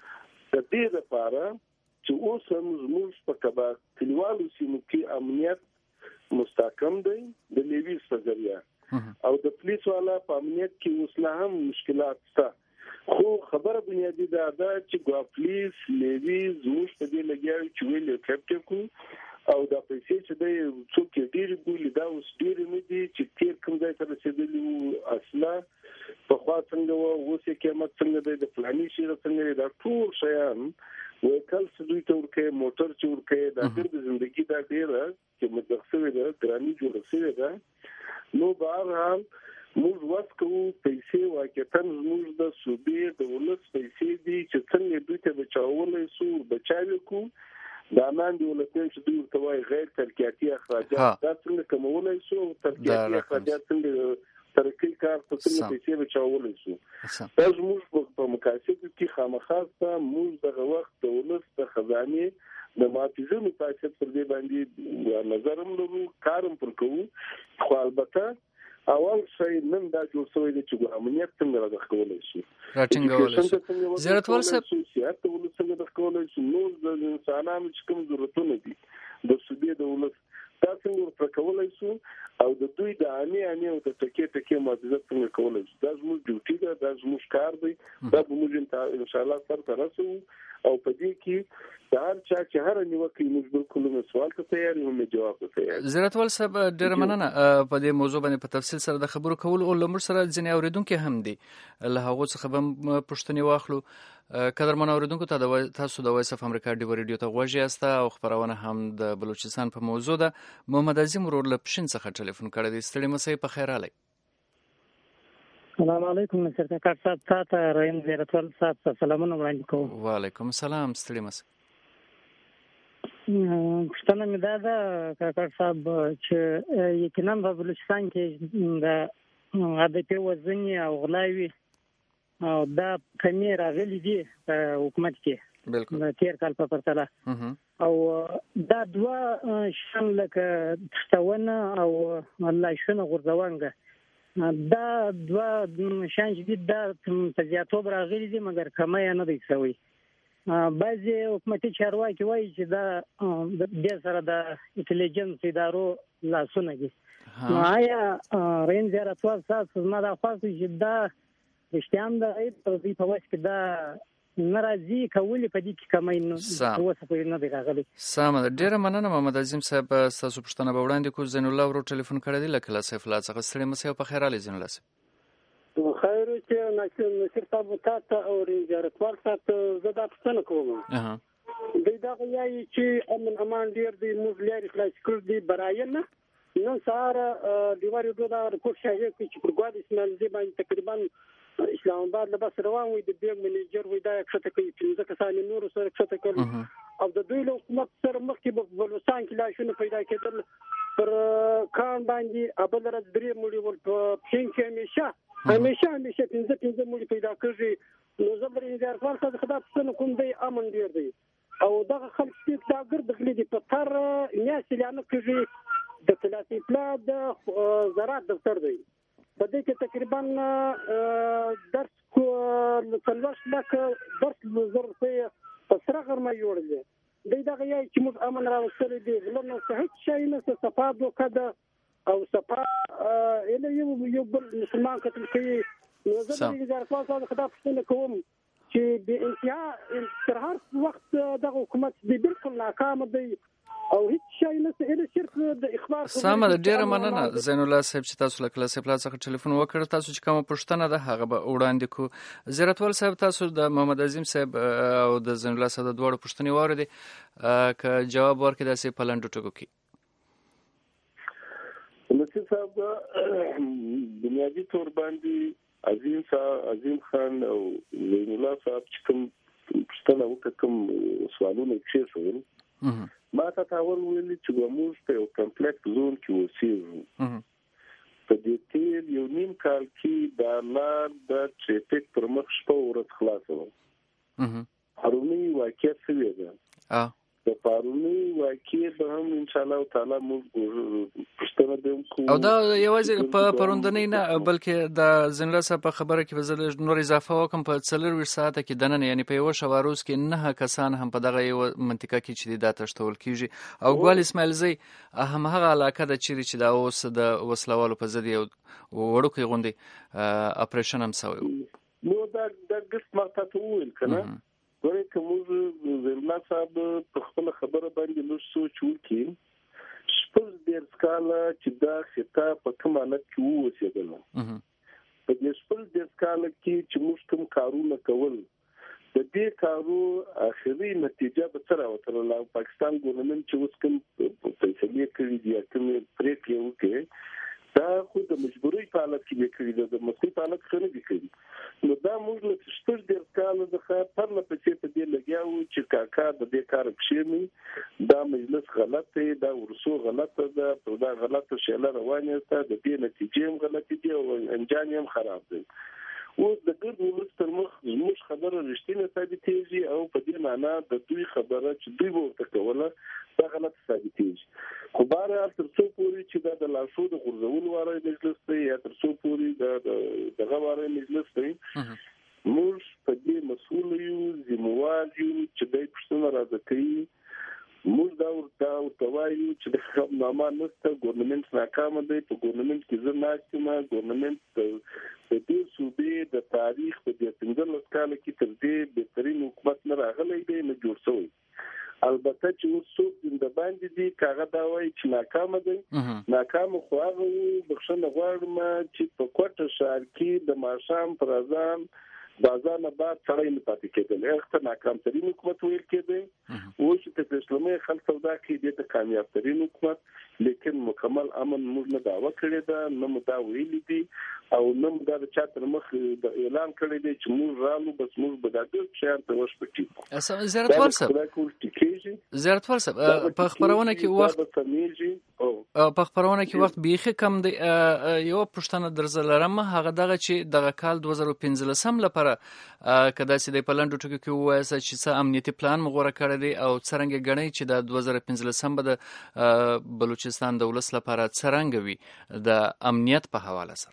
د دې لپاره چې اوس موږ په کبا کلیوالو سیمو کې امنیت مستحکم دی د لیویز په ذریعہ او د پولیس والا په امنیت کې اوس لا هم مشکلات شته خو خبره بنیادی دا ده چې ګوا پولیس لیویز موږ په دې لګیاو چې ویل کېپټ کو او دا پیسې چې د څوک ډیر ګولې دا اوس ډیر نه دي چې تیر کوم ځای ته رسیدلی اصله په خوا څنګه و اوس یې قیمت څنګه د فلاني شي څنګه دا ټول شیان وکړ چې دوی ته ورکه موټر چې ورکه د ډېر ژوندۍ دا ډیره چې متخصصه ده ګرامي جوړ شوی ده نو بهرحال موږ واسکو پیسې واقعا موږ د صوبې د ولس پیسې دي چې څنګه دوی ته بچاولې سو بچاوي کو دا نن دی ولته چې دوی ته وایي غیر ترکیاتي اخراجات دا څنګه کومولای سو ترکیاتي اخراجات څنګه ترکی کار څه څنګه پیسې بچاولې سو دا موږ په مقایسه کې خامخاسته موږ دغه وخت د ولس د خزانه د ماتیزونو پاتې پر دې باندې نظرم لرو کارم پر کوو خو البته اول شي نن دا جوړ شوی دی چې امنیت څنګه راځکولای شي راټینګول شي زیارتوال صاحب سیاست ولس څنګه راځکولای شي نو د انسانانو چې کوم ضرورتونه دي د سودې د ولس دا څنګه ورکولای شي او د دوی د اني اني او د ټکی ټکی معجزه څنګه کولای شي دا زموږ ډیوټي ده دا زموږ کار دی دا به موږ ان شاء الله سره ترسو او په دې کې دا چا چې هر نیوکه موږ بالکل نو سوال ته تیار یو مې جواب ته تیار زیارتوال صاحب ډیر مننه په دې موضوع باندې په تفصیل سره د خبرو کول او لمر سره ځنې اوریدونکو هم دي له هغه څخه به پښتني واخلو قدرمن اوریدونکو ته د تاسو د وایس اف امریکا ډیو ریډیو ته غوږی یاست او خبرونه هم د بلوچستان په موضوع ده محمد عظیم ورور له پښین څخه ټلیفون کړی دی ستړي مسئ په خیر علي السلام علیکم نصر کاکا صاحب تاسو رایم زیارتوال صاحب سلامونه وړاندې کوم وعلیکم السلام ستړي مسئ پښتنه مې دا ده کاکا صاحب چې یقینا په بلوچستان کې د عادتي وزنی او غلاوي او دا کمی راغلي دي په حکومت کې بالکل تیر کال په پرتله او دا دوا شان لکه تستونه او الله شنو غرزوانګه دا دوا شان جديد دا په زیاتوب راغلي دي مګر کمه نه دی شوی بعضی حکومتي چارواکي وایي چې دا د سره د انټيليجنس ادارو لاسونه دي نو آیا رین زیارتوال تاسو زما د خاص چې دا رښتیام د ایت په واسه کې دا ناراضي کولی په دې کې کمای نو اوسه په نه دی راغلي سم ډیره مننه محمد عظیم صاحب تاسو پښتنه به وړاندې کو زین الله ورو ټلیفون کړی دی لکه لا سیف الله څخه ستړي مسئ په خیر علي زین الله صاحب خیر چې نصر صاحب تاسو او زیارتوال تاسو زدا پښتنه کوم اها د دا غوي چې امن امان ډیر دی موږ لري خلاص کړ دی براینه نو ساره دیواري دوه رپورت شایع چې پر ګواد اسماعیل دی باندې تقریبا اسلام آباد له بس روان وي د بیگ منیجر وي دا کښته کوي چې ځکه ساني نور سره کښته کوي او د دوی له حکومت سره مخکې په بلوچستان کې لا شنو پیدا کېدل پر کان باندې ابل راځ درې مړي ول په پین کې همیشه همیشه همیشه پنځه پنځه مړي پیدا کړي نو زبر انتظار خپل څه خدای څنګه کوم دی امن ډیر دی او دغه خلک چې دا ګرد غلي دي په تر نیاسي لانه کوي د پلاسټیک پلا د زراعت دفتر دی په دې کې تقریبا درس کو لکلوش لک درس زر په پسره غرمه جوړل دی دغه یی چې موږ امن راوستل دي لنه هیڅ شي نه صفاد وکړه او صفا اله یو یو بل مسلمان قتل کوي نو زه د وزارت خاصه خدای پښتنه کوم چې د انتها تر هر وخت دغه حکومت دی بالکل ناکام دی او هیڅ شای نه اله صرف د اخبار سمه ده، ډیره مننه زین الله صاحب چې تاسو له کلاسیک پلاس څخه ټلیفون وکړ. تاسو چې کومه پوښتنه ده هغه به وړاندې کو. زیرتوال صاحب تاسو د محمد عظیم صاحب او د زین الله صاحب د دوړو پوښتنې واورېدې، که جواب ورکړي داسې په لنډو ټکو کې. نصیر صاحب بنیادی طور باندې عظیم صاحب عظیم خان او زین الله صاحب چې کوم پوښتنه وکړه، کوم سوالونه یې کېښول، ما ته تاول ویلي چې موږ په یو کمپلیکس زون کې اوسېږو. په دې تیر یو نیم کال کې دا لار د ټریفیک پر مخ شپه ورځ خلاصه وه. پرونی واقع شوې ده، د پرونی واقع به هم انشاءالله تعالی موږ پوښتنه کوو. او دا یوازې په پروندنۍ نه بلکې د زین الله صاحب په خبره کې به زه نور اضافه وکړم، په څلرویشت ساعته کې دننه یعنې په یوه شبه روز کې نهه کسان هم په دغه یوه منطقه کې چې دا تښتول کېږي. او ګوال اسماعیل زی همهغه علاقه ده چیرې چې دا اوس د وسلوالو په ضد یو وړوکی غوندې اپریشن هم سوی و. نو دا د ګس ما ته وویل که نه، ګورئ که موږ زین الله صاحب په خپله خبره باندې لږ سوچ وکړي، شپږ دېرش کاله چې دا خطه په کوم حالت کې واوسېدله، په دې شپږ دېرش کاله کې چې موږ کوم کارونه کول، د دې کارو اخري نتیجه به څه راوتله؟ پاکستان ګورنمنټ چې اوس کوم فیصلې کړي دي یا کومې پرېکړې وکړې، دا خو د مجبورۍ په حالت کې به کړي ده، د مستۍ په حالت کې نه دي کړي. نو دا موږ له شپږ دېرش کاله څخه پرله پسې په دې لګیا وو چې کاکا د دې کار کښېني، دا مجلس غلط دی، دا ورسو غلطه ده، په دا غلطه شیله روانه ده، د دې نتیجې هم غلطې دي او انجام هم خراب دی. اوس د ګرد ولس تر مخ زموږ خبره رښتینه ثابتېږي او په دې معنا د دوی خبره چې دوی به ورته کوله دا غلطه ثابتېږي. خو بهرحال تر څو پورې چې دا د لارښود غورځولو واری مجلس دی یا تر څو پورې د دغه واری مجلس دی، موږ په دې مسؤل یو، ذمهوار یو چې دی پوښتنه راته کوي. موږ دا ورته ورته وایو چې د خبرنامه نشته، ګورنمنټ ناکامه دی. په ګورنمنټ کې زه ناست یم، ګورنمنټ د دې صوبې د تاریخ په دې پنځلس کاله کې تر دې بهترین حکومت نه راغلی دی، نه جوړ شوی. البته چې اوس څوک زنده باندې دي که هغه دا وایي چې ناکامه دی، ناکامه خو هغه و. بخښنه غواړم چې په کوټه ښار کې د ماښام پر اذان بازار نه بعد سړی نه پاتې کېدل، هغه ته ناکام ترین حکومت ویل کېدی. اوس چې په اسلامي خلک سودا کې دې ته کامیاب ترین حکومت، لیکن مکمل امن موږ نه دعوه کړې ده، نه مو دا ویلي دي او نه مو دا د چا تر مخ اعلان کړی دی چې موږ رالو بس موږ به دا ډېر شیان ته وشپټي. زیارتوال صاحب زیارتوال صاحب په خپرونه کې وخت په خپرونه کې وخت بیخي کم دی. یو پوښتنه درزه لرم، هغه دغه چې دغه کال دوه زره پنځلسم لپاره که داسې دی په لنډو ټکو کې ووایاست چې څه امنیتي پلان مو غوره کړی دی او څرنګه ګڼئ چې د دوه زره پنځلسم به د بلوچستان د ولس لپاره څرنګه وي د امنیت په حواله سره؟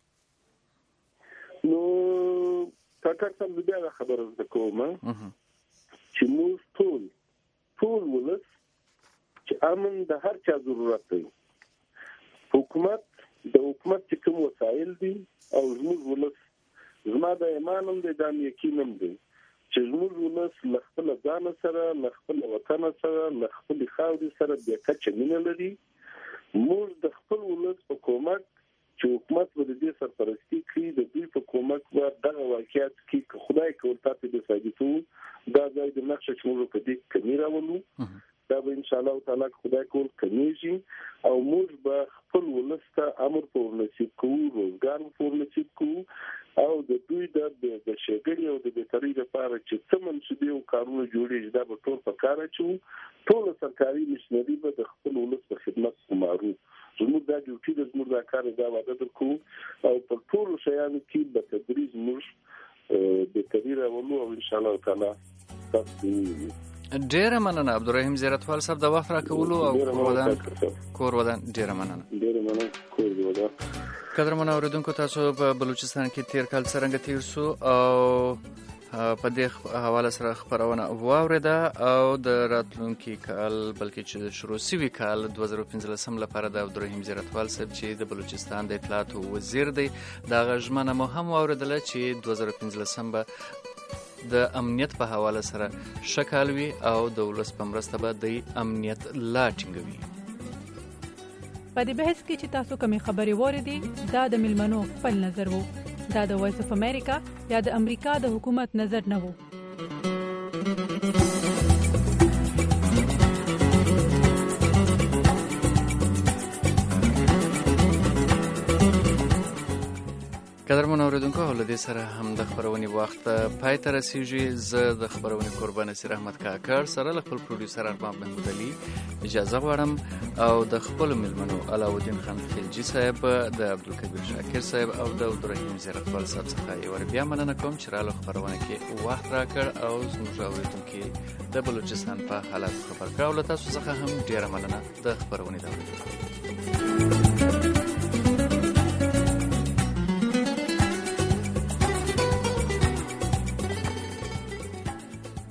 نو کاکا صاحب زه بیا دا خبره زده کوم چې موږ ټول ټول ولس چې امن د هر چا ضرورت دی. حکومت د حکومت چې کوم وسایل دي او زموږ ولس، زما د ایمان هم دی، دا م یقین هم دی چې زموږ ولس له خپل ځان سره، له خپل وطن سره، له خپل خاورې سره بې کچه مینه لري. موږ د خپل ولس په کومک چې حکومت به د دې سرپرستي کوي، د دوی په کومک به دغه واقعیت کې که خدای کول تاسو د ثابتو دا ځای د نقشه چې موږ په دې کمی راولو، دا به انشاءالله تعالی خدای کول کمیږي او موږ به خپل ولس ته امر په ورنصیب کوو، روزګار په ورنصیب کوو او د دوی د شګړې او د بهترۍ لپاره چې څه منصوبې او کارونه جوړېږي دا به ټول په کار اچوو. ټوله سرکاري مشنري به د خپل ولس په خدمت ګمارو. زموږ دا ډیوټي ده، زموږ دا کار دا واده درکوو او په ټولو شیانو کې به تدریج موږ بهتري راولو او انشاءالله تعالی تاسو وینئ. ډیره مننه عبدالرحیم زیارتوال صاحب د وخت راکولو او کور ودان کور ودان ډیره مننه. ډیره مننه کور ودان. قدرمن اوریدونکو، تاسو په بلوچستان کې تیر کال څرنګه تیر سو او په دې حواله سره خبرونه واورېده او د راتلونکي کال بلکې چې د شروع سوي کال دوه زره پنځلسم لپاره د عبدالرحیم زیارتوال صاحب چې د بلوچستان د اطلاعاتو وزیر دی د هغه ژمنه مو هم واورېدله چې دوه زره پنځلسم به د امنیت په حواله سره شکال وي او د ولس په مرسته به د امنیت لا ټینګوي. په دې بحث کې چې تاسو کومې خبرې واورېدې دا د میلمنو خپل نظر وو. دا د وایس اف امریکا یا د امریکا د حکومت نظر نه وو. قدرمن اوریدونکو، له دې سره هم د خبرونې وخت پای ته رسیږي. زه د خبرونې کوربه نصیر احمد کاکړ سره له خپل پروډوسر ارمان محمود علي اجازه غواړم او د خپلو میلمنو علاودین خان خلجي صاحب، د عبدالکبیر شاکر صاحب او د عبدالرحیم زیرتوال صاحب څخه یو وار بیا مننه کوم چې راله خبرونه کې وخت راکړ او زموږ اوریدونکي د بلوچستان په حالات خبر کړ. او له تاسو څخه هم ډیره مننه د خبرونې د اوریدلو.